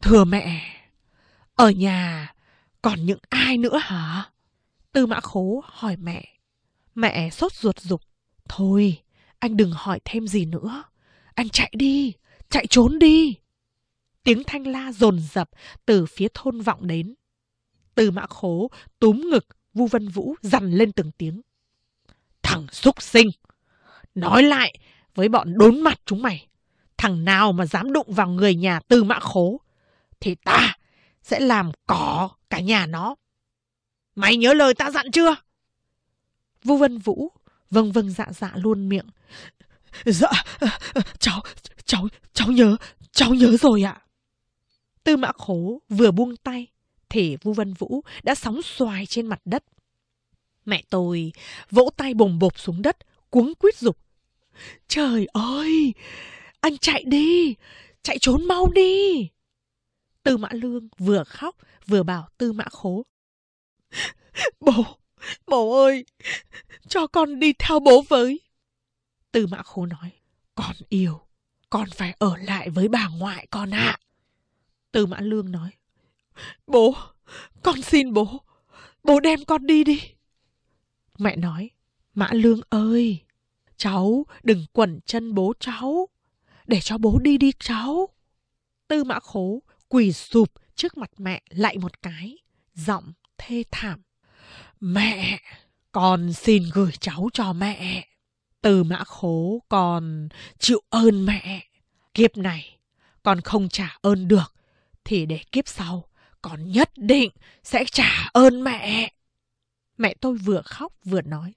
Thưa mẹ, ở nhà còn những ai nữa hả? Tư Mã Khố hỏi mẹ. Mẹ sốt ruột giục. Thôi, anh đừng hỏi thêm gì nữa. Anh chạy đi, chạy trốn đi. Tiếng thanh la dồn dập từ phía thôn vọng đến. Tư Mã Khố túm ngực Vu Vân Vũ dằn lên từng tiếng. Thằng súc sinh, nói lại với bọn đốn mặt chúng mày. Thằng nào mà dám đụng vào người nhà Tư Mã Khố thì ta sẽ làm cỏ cả nhà nó. Mày nhớ lời ta dặn chưa? Vu Vân Vũ vâng vâng dạ dạ luôn miệng. Dạ, cháu, cháu, cháu nhớ, cháu nhớ rồi ạ. Tư Mã Khố vừa buông tay thì Vu Vân Vũ đã sóng xoài trên mặt đất. Mẹ tôi vỗ tay bồm bộp xuống đất, cuống quýt giục. Trời ơi, anh chạy đi, chạy trốn mau đi. Tư Mã Lương vừa khóc vừa bảo Tư Mã Khố. Bố, bố ơi, cho con đi theo bố với. Tư Mã Khố nói. Con yêu, con phải ở lại với bà ngoại con ạ. À. Tư Mã Lương nói. Bố, con xin bố, bố đem con đi đi. Mẹ nói. Mã Lương ơi, cháu đừng quẩn chân bố cháu, để cho bố đi đi cháu. Tư Mã Khố quỳ sụp trước mặt mẹ lạy một cái, giọng thê thảm. Mẹ, con xin gửi cháu cho mẹ. Tư Mã Khố con chịu ơn mẹ. Kiếp này con không trả ơn được thì để kiếp sau con nhất định sẽ trả ơn mẹ. Mẹ tôi vừa khóc vừa nói.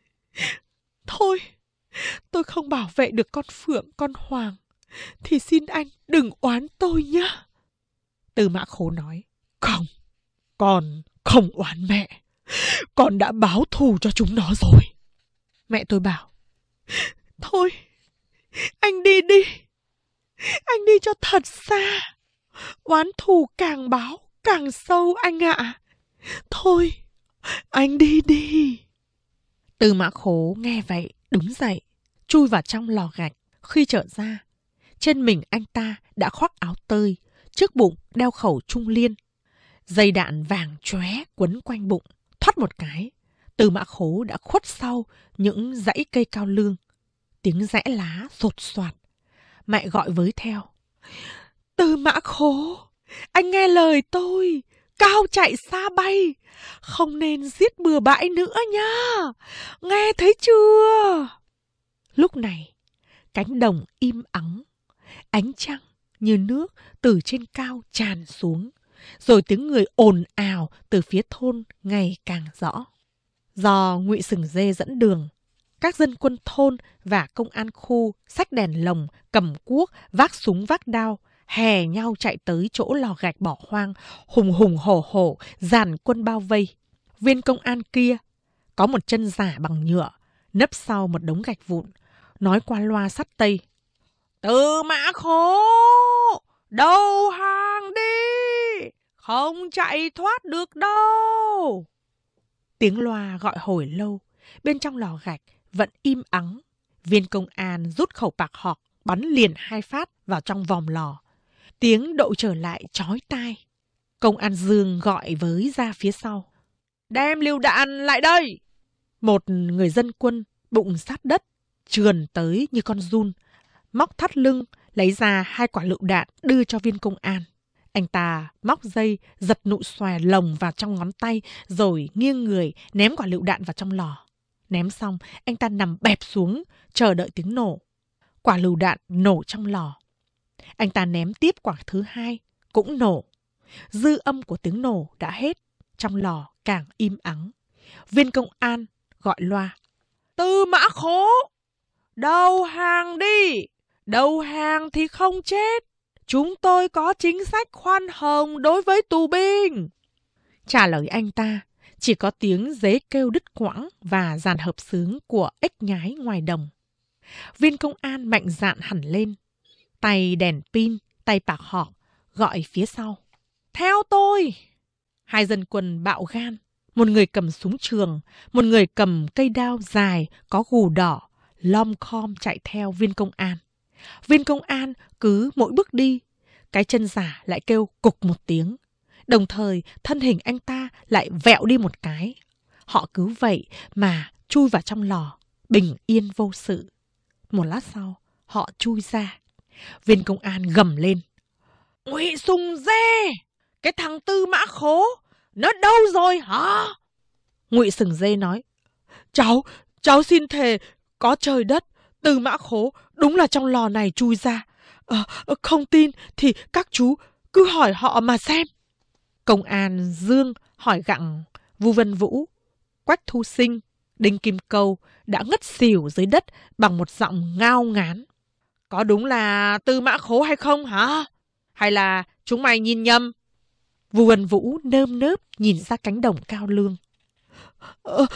Thôi, tôi không bảo vệ được con Phượng, con Hoàng thì xin anh đừng oán tôi nhé. Tư Mã Khố nói. Không, con không oán mẹ. Con đã báo thù cho chúng nó rồi. Mẹ tôi bảo. Thôi, anh đi đi. Anh đi cho thật xa. Oán thù càng báo càng sâu anh ạ. À. Thôi, anh đi đi. Tư Mã Khố nghe vậy đứng dậy, chui vào trong lò gạch. Khi trở ra, trên mình anh ta đã khoác áo tơi, trước bụng đeo khẩu trung liên. Dây đạn vàng chóe quấn quanh bụng. Thoát một cái, Tư Mã Khố đã khuất sau những dãy cây cao lương. Tiếng rẽ lá sột soạt. Mẹ gọi với theo. Tư Mã Khố, anh nghe lời tôi, cao chạy xa bay, không nên giết bừa bãi nữa nha, nghe thấy chưa? Lúc này, cánh đồng im ắng, ánh trăng như nước từ trên cao tràn xuống, rồi tiếng người ồn ào từ phía thôn ngày càng rõ. Do Ngụy Sừng Dê dẫn đường, các dân quân thôn và công an khu xách đèn lồng, cầm cuốc, vác súng vác đao, hè nhau chạy tới chỗ lò gạch bỏ hoang, hùng hùng hổ hổ, dàn quân bao vây. Viên công an kia có một chân giả bằng nhựa, nấp sau một đống gạch vụn, nói qua loa sắt tây. Tư Mã Khố, đầu hàng đi, không chạy thoát được đâu. Tiếng loa gọi hồi lâu, bên trong lò gạch vẫn im ắng. Viên công an rút khẩu bạc học, bắn liền hai phát vào trong vòng lò. Tiếng độ trở lại chói tai. Công an Dương gọi với ra phía sau. Đem lựu đạn lại đây. Một người dân quân bụng sát đất, trườn tới như con giun, móc thắt lưng, lấy ra hai quả lựu đạn đưa cho viên công an. Anh ta móc dây, giật nụ xòe lồng vào trong ngón tay, rồi nghiêng người ném quả lựu đạn vào trong lò. Ném xong, anh ta nằm bẹp xuống, chờ đợi tiếng nổ. Quả lựu đạn nổ trong lò. Anh ta ném tiếp quả thứ hai, cũng nổ. Dư âm của tiếng nổ đã hết, trong lò càng im ắng. Viên công an gọi loa. Tư Mã Khố, đầu hàng đi. Đầu hàng thì không chết. Chúng tôi có chính sách khoan hồng đối với tù binh. Trả lời anh ta, chỉ có tiếng dế kêu đứt quãng và dàn hợp xướng của ếch nhái ngoài đồng. Viên công an mạnh dạn hẳn lên. Tay đèn pin, tay bạc họng, gọi phía sau. Theo tôi! Hai dân quân bạo gan. Một người cầm súng trường, một người cầm cây đao dài có gù đỏ, lom khom chạy theo viên công an. Viên công an cứ mỗi bước đi, cái chân giả lại kêu cục một tiếng. Đồng thời thân hình anh ta lại vẹo đi một cái. Họ cứ vậy mà chui vào trong lò, bình yên vô sự. Một lát sau, họ chui ra. Viên công an gầm lên: Ngụy Sùng Dê, cái thằng Tư Mã Khố, nó đâu rồi hả? Ngụy Sùng Dê nói: Cháu, cháu xin thề, có trời đất, Tư Mã Khố đúng là trong lò này chui ra. À, không tin thì các chú cứ hỏi họ mà xem. Công an Dương hỏi gặng Vu Vân Vũ, Quách Thu Sinh, Đinh Kim Câu đã ngất xỉu dưới đất bằng một giọng ngao ngán: Có đúng là Tư Mã Khố hay không hả? Hay là chúng mày nhìn nhầm? Vu Vân Vũ nơm nớp nhìn ra cánh đồng cao lương. Ờ,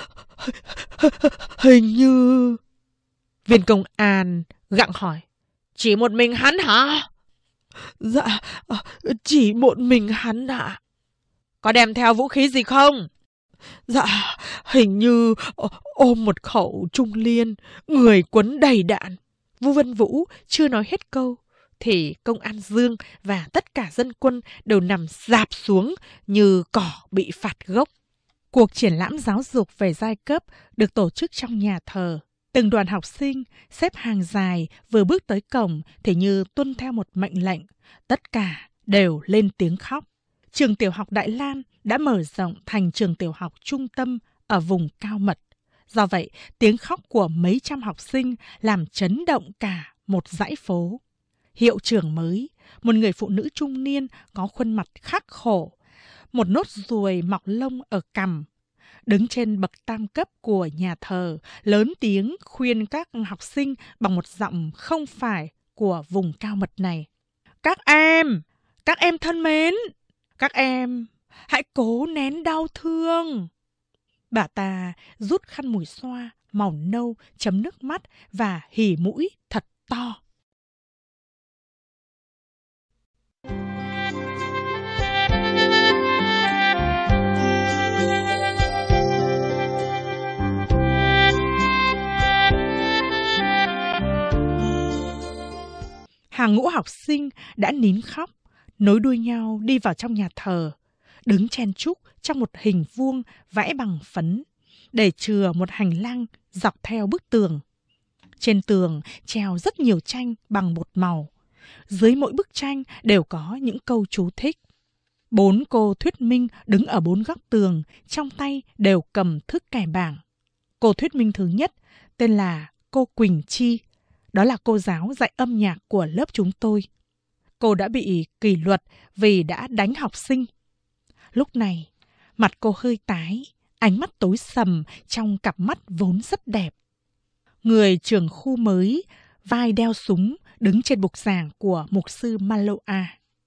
hình như... Viên công an gặng hỏi: Chỉ một mình hắn hả? Dạ, chỉ một mình hắn ạ. À. Có đem theo vũ khí gì không? Dạ, hình như ôm một khẩu trung liên, người quấn đầy đạn. Vu Vân Vũ chưa nói hết câu thì công an Dương và tất cả dân quân đều nằm rạp xuống như cỏ bị phạt gốc. Cuộc triển lãm giáo dục về giai cấp được tổ chức trong nhà thờ. Từng đoàn học sinh xếp hàng dài vừa bước tới cổng thì như tuân theo một mệnh lệnh. Tất cả đều lên tiếng khóc. Trường tiểu học Đại Lan đã mở rộng thành trường tiểu học trung tâm ở vùng cao mật. Do vậy, tiếng khóc của mấy trăm học sinh làm chấn động cả một dãy phố. Hiệu trưởng mới, một người phụ nữ trung niên có khuôn mặt khắc khổ, một nốt ruồi mọc lông ở cằm, đứng trên bậc tam cấp của nhà thờ, lớn tiếng khuyên các học sinh bằng một giọng không phải của vùng cao mật này. Các em, các em thân mến, các em hãy cố nén đau thương. Bà ta rút khăn mùi xoa màu nâu chấm nước mắt và hỉ mũi thật to. Hàng ngũ học sinh đã nín khóc, nối đuôi nhau đi vào trong nhà thờ, đứng chen chúc trong một hình vuông vẽ bằng phấn, để chừa một hành lang dọc theo bức tường. Trên tường treo rất nhiều tranh bằng bột màu. Dưới mỗi bức tranh đều có những câu chú thích. Bốn cô thuyết minh đứng ở bốn góc tường, trong tay đều cầm thước kẻ bảng. Cô thuyết minh thứ nhất tên là cô Quỳnh Chi. Đó là cô giáo dạy âm nhạc của lớp chúng tôi. Cô đã bị kỷ luật vì đã đánh học sinh. Lúc này, mặt cô hơi tái, ánh mắt tối sầm trong cặp mắt vốn rất đẹp. Người trưởng khu mới, vai đeo súng, đứng trên bục giảng của mục sư Maloa.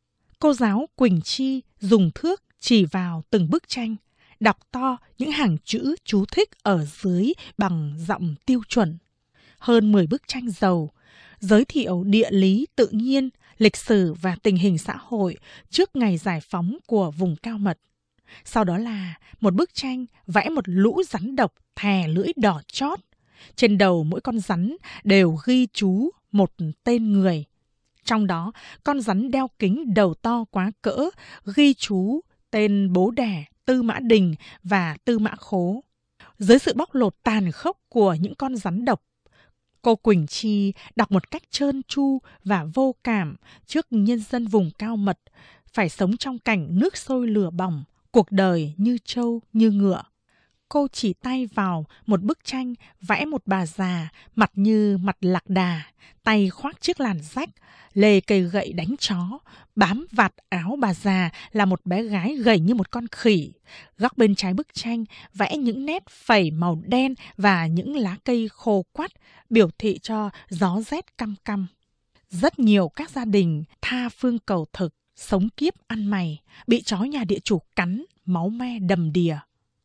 Cô giáo Quỳnh Chi dùng thước chỉ vào từng bức tranh, đọc to những hàng chữ chú thích ở dưới bằng giọng tiêu chuẩn. Hơn mười bức tranh giàu, giới thiệu địa lý tự nhiên, lịch sử và tình hình xã hội trước ngày giải phóng của vùng cao mật. Sau đó là một bức tranh vẽ một lũ rắn độc thè lưỡi đỏ chót. Trên đầu mỗi con rắn đều ghi chú một tên người. Trong đó, con rắn đeo kính đầu to quá cỡ ghi chú tên bố đẻ Tư Mã Đình và Tư Mã Khố. Dưới sự bóc lột tàn khốc của những con rắn độc, cô Quỳnh Chi đọc một cách trơn tru và vô cảm trước nhân dân vùng cao mật, phải sống trong cảnh nước sôi lửa bỏng, cuộc đời như trâu như ngựa. Cô chỉ tay vào một bức tranh vẽ một bà già, mặt như mặt lạc đà, tay khoác chiếc làn rách, lê cây gậy đánh chó. Bám vạt áo bà già là một bé gái gầy như một con khỉ. Góc bên trái bức tranh vẽ những nét phẩy màu đen và những lá cây khô quắt, biểu thị cho gió rét căm căm. Rất nhiều các gia đình tha phương cầu thực, sống kiếp ăn mày, bị chó nhà địa chủ cắn, máu me đầm đìa.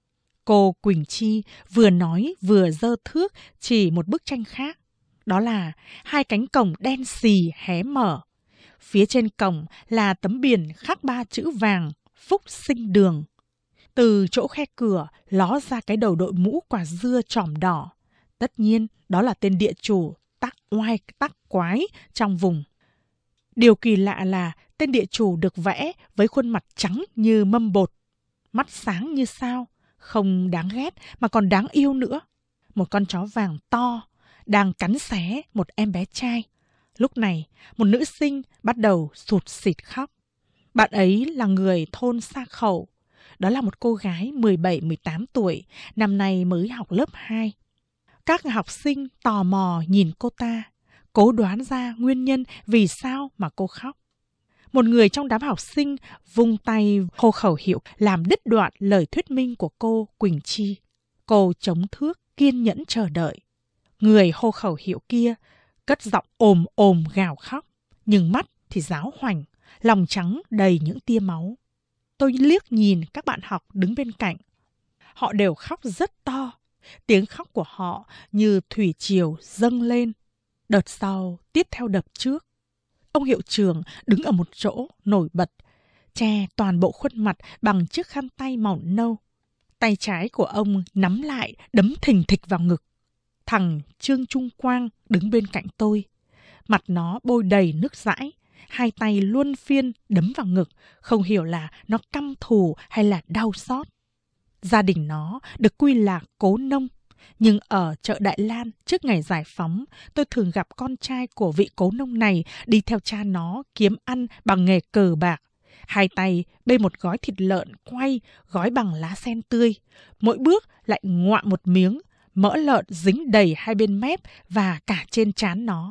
Cô Quỳnh Chi vừa nói vừa giơ thước chỉ một bức tranh khác. Đó là hai cánh cổng đen xì hé mở. Phía trên cổng là tấm biển khắc ba chữ vàng Phúc Sinh Đường. Từ chỗ khe cửa ló ra cái đầu đội mũ quả dưa trỏm đỏ. Tất nhiên đó là tên địa chủ tắc oai tắc quái trong vùng. Điều kỳ lạ là Tên địa chủ được vẽ với khuôn mặt trắng như mâm bột, mắt sáng như sao, không đáng ghét mà còn đáng yêu nữa. Một con chó vàng to đang cắn xé một em bé trai. Lúc này, một nữ sinh bắt đầu sụt sịt khóc. Bạn ấy là người thôn Sa Khẩu. Đó là một cô gái mười bảy mười tám tuổi, năm nay mới học lớp hai. Các học sinh tò mò nhìn cô ta, cố đoán ra nguyên nhân vì sao mà cô khóc. Một người trong đám học sinh vung tay hô khẩu hiệu làm đứt đoạn lời thuyết minh của cô Quỳnh Chi. Cô chống thước kiên nhẫn chờ đợi. Người hô khẩu hiệu kia cất giọng ồm ồm gào khóc, nhưng mắt thì ráo hoảnh, lòng trắng đầy những tia máu. Tôi liếc nhìn các bạn học đứng bên cạnh. Họ đều khóc rất to. Tiếng khóc của họ như thủy triều dâng lên. Đợt sau tiếp theo đợt trước. Ông hiệu trưởng đứng ở một chỗ nổi bật, che toàn bộ khuôn mặt bằng chiếc khăn tay màu nâu. Tay trái của ông nắm lại đấm thình thịch vào ngực. Thằng Trương Trung Quang đứng bên cạnh tôi. Mặt nó bôi đầy nước dãi, hai tay luân phiên đấm vào ngực, không hiểu là nó căm thù hay là đau xót. Gia đình nó được quy là Cố Nông, nhưng ở chợ Đại Lan trước ngày giải phóng, tôi thường gặp con trai của vị Cố Nông này đi theo cha nó kiếm ăn bằng nghề cờ bạc. Hai tay bê một gói thịt lợn quay gói bằng lá sen tươi, mỗi bước lại ngoạm một miếng, mỡ lợn dính đầy hai bên mép và cả trên trán nó.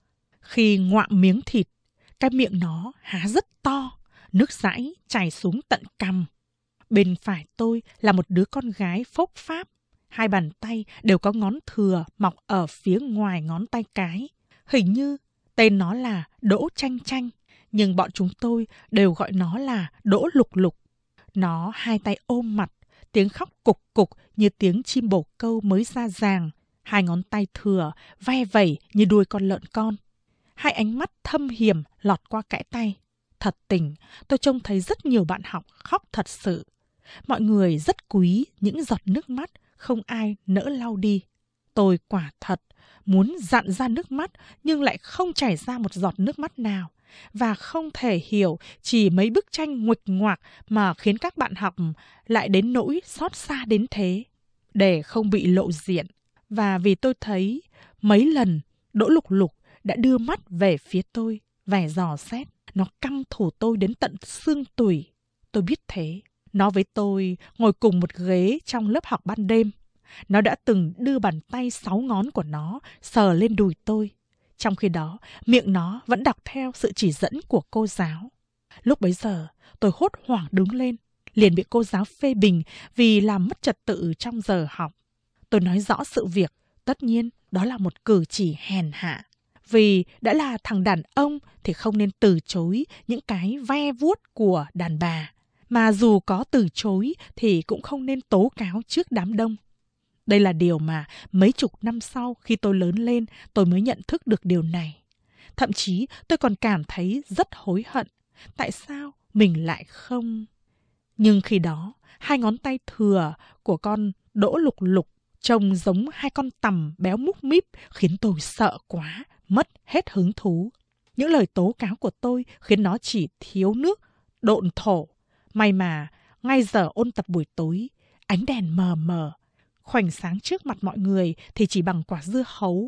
Khi ngoạm miếng thịt, cái miệng nó há rất to, nước dãi chảy xuống tận cằm. Bên phải tôi là một đứa con gái phốc pháp, hai bàn tay đều có ngón thừa mọc ở phía ngoài ngón tay cái. Hình như tên nó là Đỗ Chanh Chanh, nhưng bọn chúng tôi đều gọi nó là Đỗ Lục Lục. Nó hai tay ôm mặt, tiếng khóc cục cục như tiếng chim bồ câu mới ra ràng, hai ngón tay thừa ve vẩy như đuôi con lợn con. Hai ánh mắt thâm hiểm lọt qua kẽ tay. Thật tình, tôi trông thấy rất nhiều bạn học khóc thật sự. Mọi người rất quý những giọt nước mắt, không ai nỡ lau đi. Tôi quả thật muốn dặn ra nước mắt nhưng lại không chảy ra một giọt nước mắt nào. Và không thể hiểu chỉ mấy bức tranh nguệch ngoạc mà khiến các bạn học lại đến nỗi xót xa đến thế. Để không bị lộ diện, và vì tôi thấy mấy lần Đỗ Lục Lục đã đưa mắt về phía tôi, vẻ dò xét. Nó căm thù tôi đến tận xương tủy. Tôi biết thế. Nó với tôi ngồi cùng một ghế trong lớp học ban đêm. Nó đã từng đưa bàn tay sáu ngón của nó sờ lên đùi tôi. Trong khi đó, miệng nó vẫn đọc theo sự chỉ dẫn của cô giáo. Lúc bấy giờ, tôi hốt hoảng đứng lên, liền bị cô giáo phê bình vì làm mất trật tự trong giờ học. Tôi nói rõ sự việc, tất nhiên đó là một cử chỉ hèn hạ. Vì đã là thằng đàn ông thì không nên từ chối những cái ve vuốt của đàn bà. Mà dù có từ chối thì cũng không nên tố cáo trước đám đông. Đây là điều mà mấy chục năm sau khi tôi lớn lên tôi mới nhận thức được điều này. Thậm chí tôi còn cảm thấy rất hối hận. Tại sao mình lại không... Nhưng khi đó, hai ngón tay thừa của con Đỗ Lục Lục trông giống hai con tằm béo múp míp khiến tôi sợ quá, mất hết hứng thú. Những lời tố cáo của tôi khiến nó chỉ thiếu nước, độn thổ. May mà, ngay giờ ôn tập buổi tối, ánh đèn mờ mờ, khoảnh sáng trước mặt mọi người thì chỉ bằng quả dưa hấu.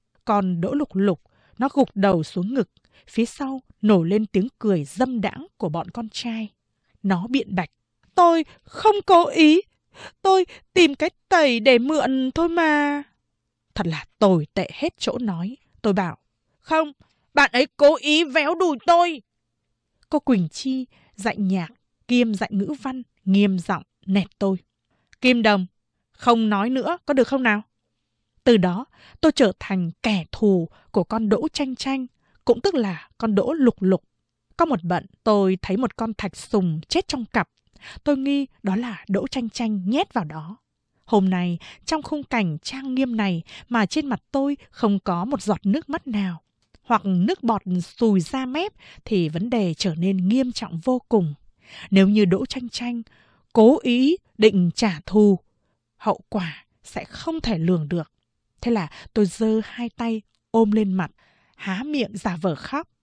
Còn Đỗ Lục Lục, nó gục đầu xuống ngực, phía sau nổi lên tiếng cười dâm đãng của bọn con trai. Nó biện bạch. Tôi không cố ý, tôi tìm cái tẩy để mượn thôi mà. Thật là tồi tệ hết chỗ nói. Tôi bảo, không, bạn ấy cố ý véo đùi tôi. Cô Quỳnh Chi dạy nhạc kiêm dạy ngữ văn nghiêm giọng nẹt tôi. Kim Đồng, không nói nữa có được không nào? Từ đó tôi trở thành kẻ thù của con Đỗ Chanh Chanh, cũng tức là con Đỗ Lục Lục. Có một bận tôi thấy một con thạch sùng chết trong cặp. Tôi nghi đó là Đỗ Chanh Chanh nhét vào đó. Hôm nay, trong khung cảnh trang nghiêm này mà trên mặt tôi không có một giọt nước mắt nào, hoặc nước bọt sùi ra mép, thì vấn đề trở nên nghiêm trọng vô cùng. Nếu như Đỗ Chanh Chanh cố ý định trả thù, hậu quả sẽ không thể lường được. Thế là tôi giơ hai tay ôm lên mặt, há miệng giả vờ khóc.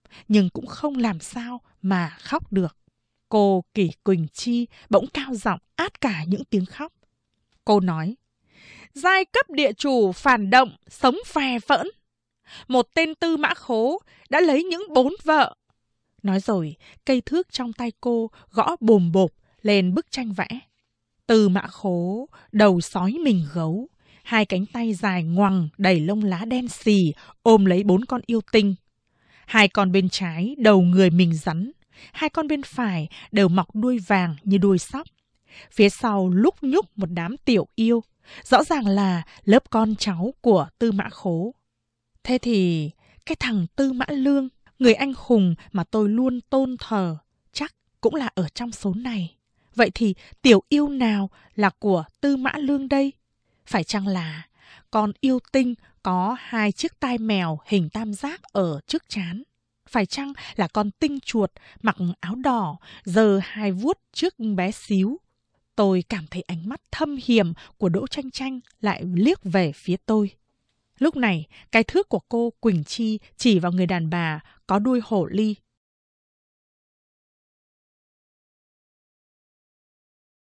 nhưng cũng không làm sao mà khóc được. Cô Kỷ Quỳnh Chi bỗng cao giọng át cả những tiếng khóc. Cô nói, giai cấp địa chủ phản động, sống phè phỡn. Một tên Tư Mã Khố đã lấy những bốn vợ. Nói rồi, cây thước trong tay cô gõ bồm bộp lên bức tranh vẽ. Tư Mã Khố, đầu sói mình gấu, hai cánh tay dài ngoằng đầy lông lá đen xì ôm lấy bốn con yêu tinh. Hai con bên trái đầu người mình rắn, hai con bên phải đều mọc đuôi vàng như đuôi sóc. Phía sau lúc nhúc một đám tiểu yêu, rõ ràng là lớp con cháu của Tư Mã Khố. Thế thì cái thằng Tư Mã Lương, người anh hùng mà tôi luôn tôn thờ, chắc cũng là ở trong số này. Vậy thì tiểu yêu nào là của Tư Mã Lương đây? Phải chăng là con yêu tinh có hai chiếc tai mèo hình tam giác ở trước trán? Phải chăng là con tinh chuột mặc áo đỏ, giơ hai vuốt trước bé xíu? Tôi cảm thấy ánh mắt thâm hiểm của Đỗ Tranh Tranh lại liếc về phía tôi. Lúc này, cái thước của cô Quỳnh Chi chỉ vào người đàn bà có đuôi hổ ly.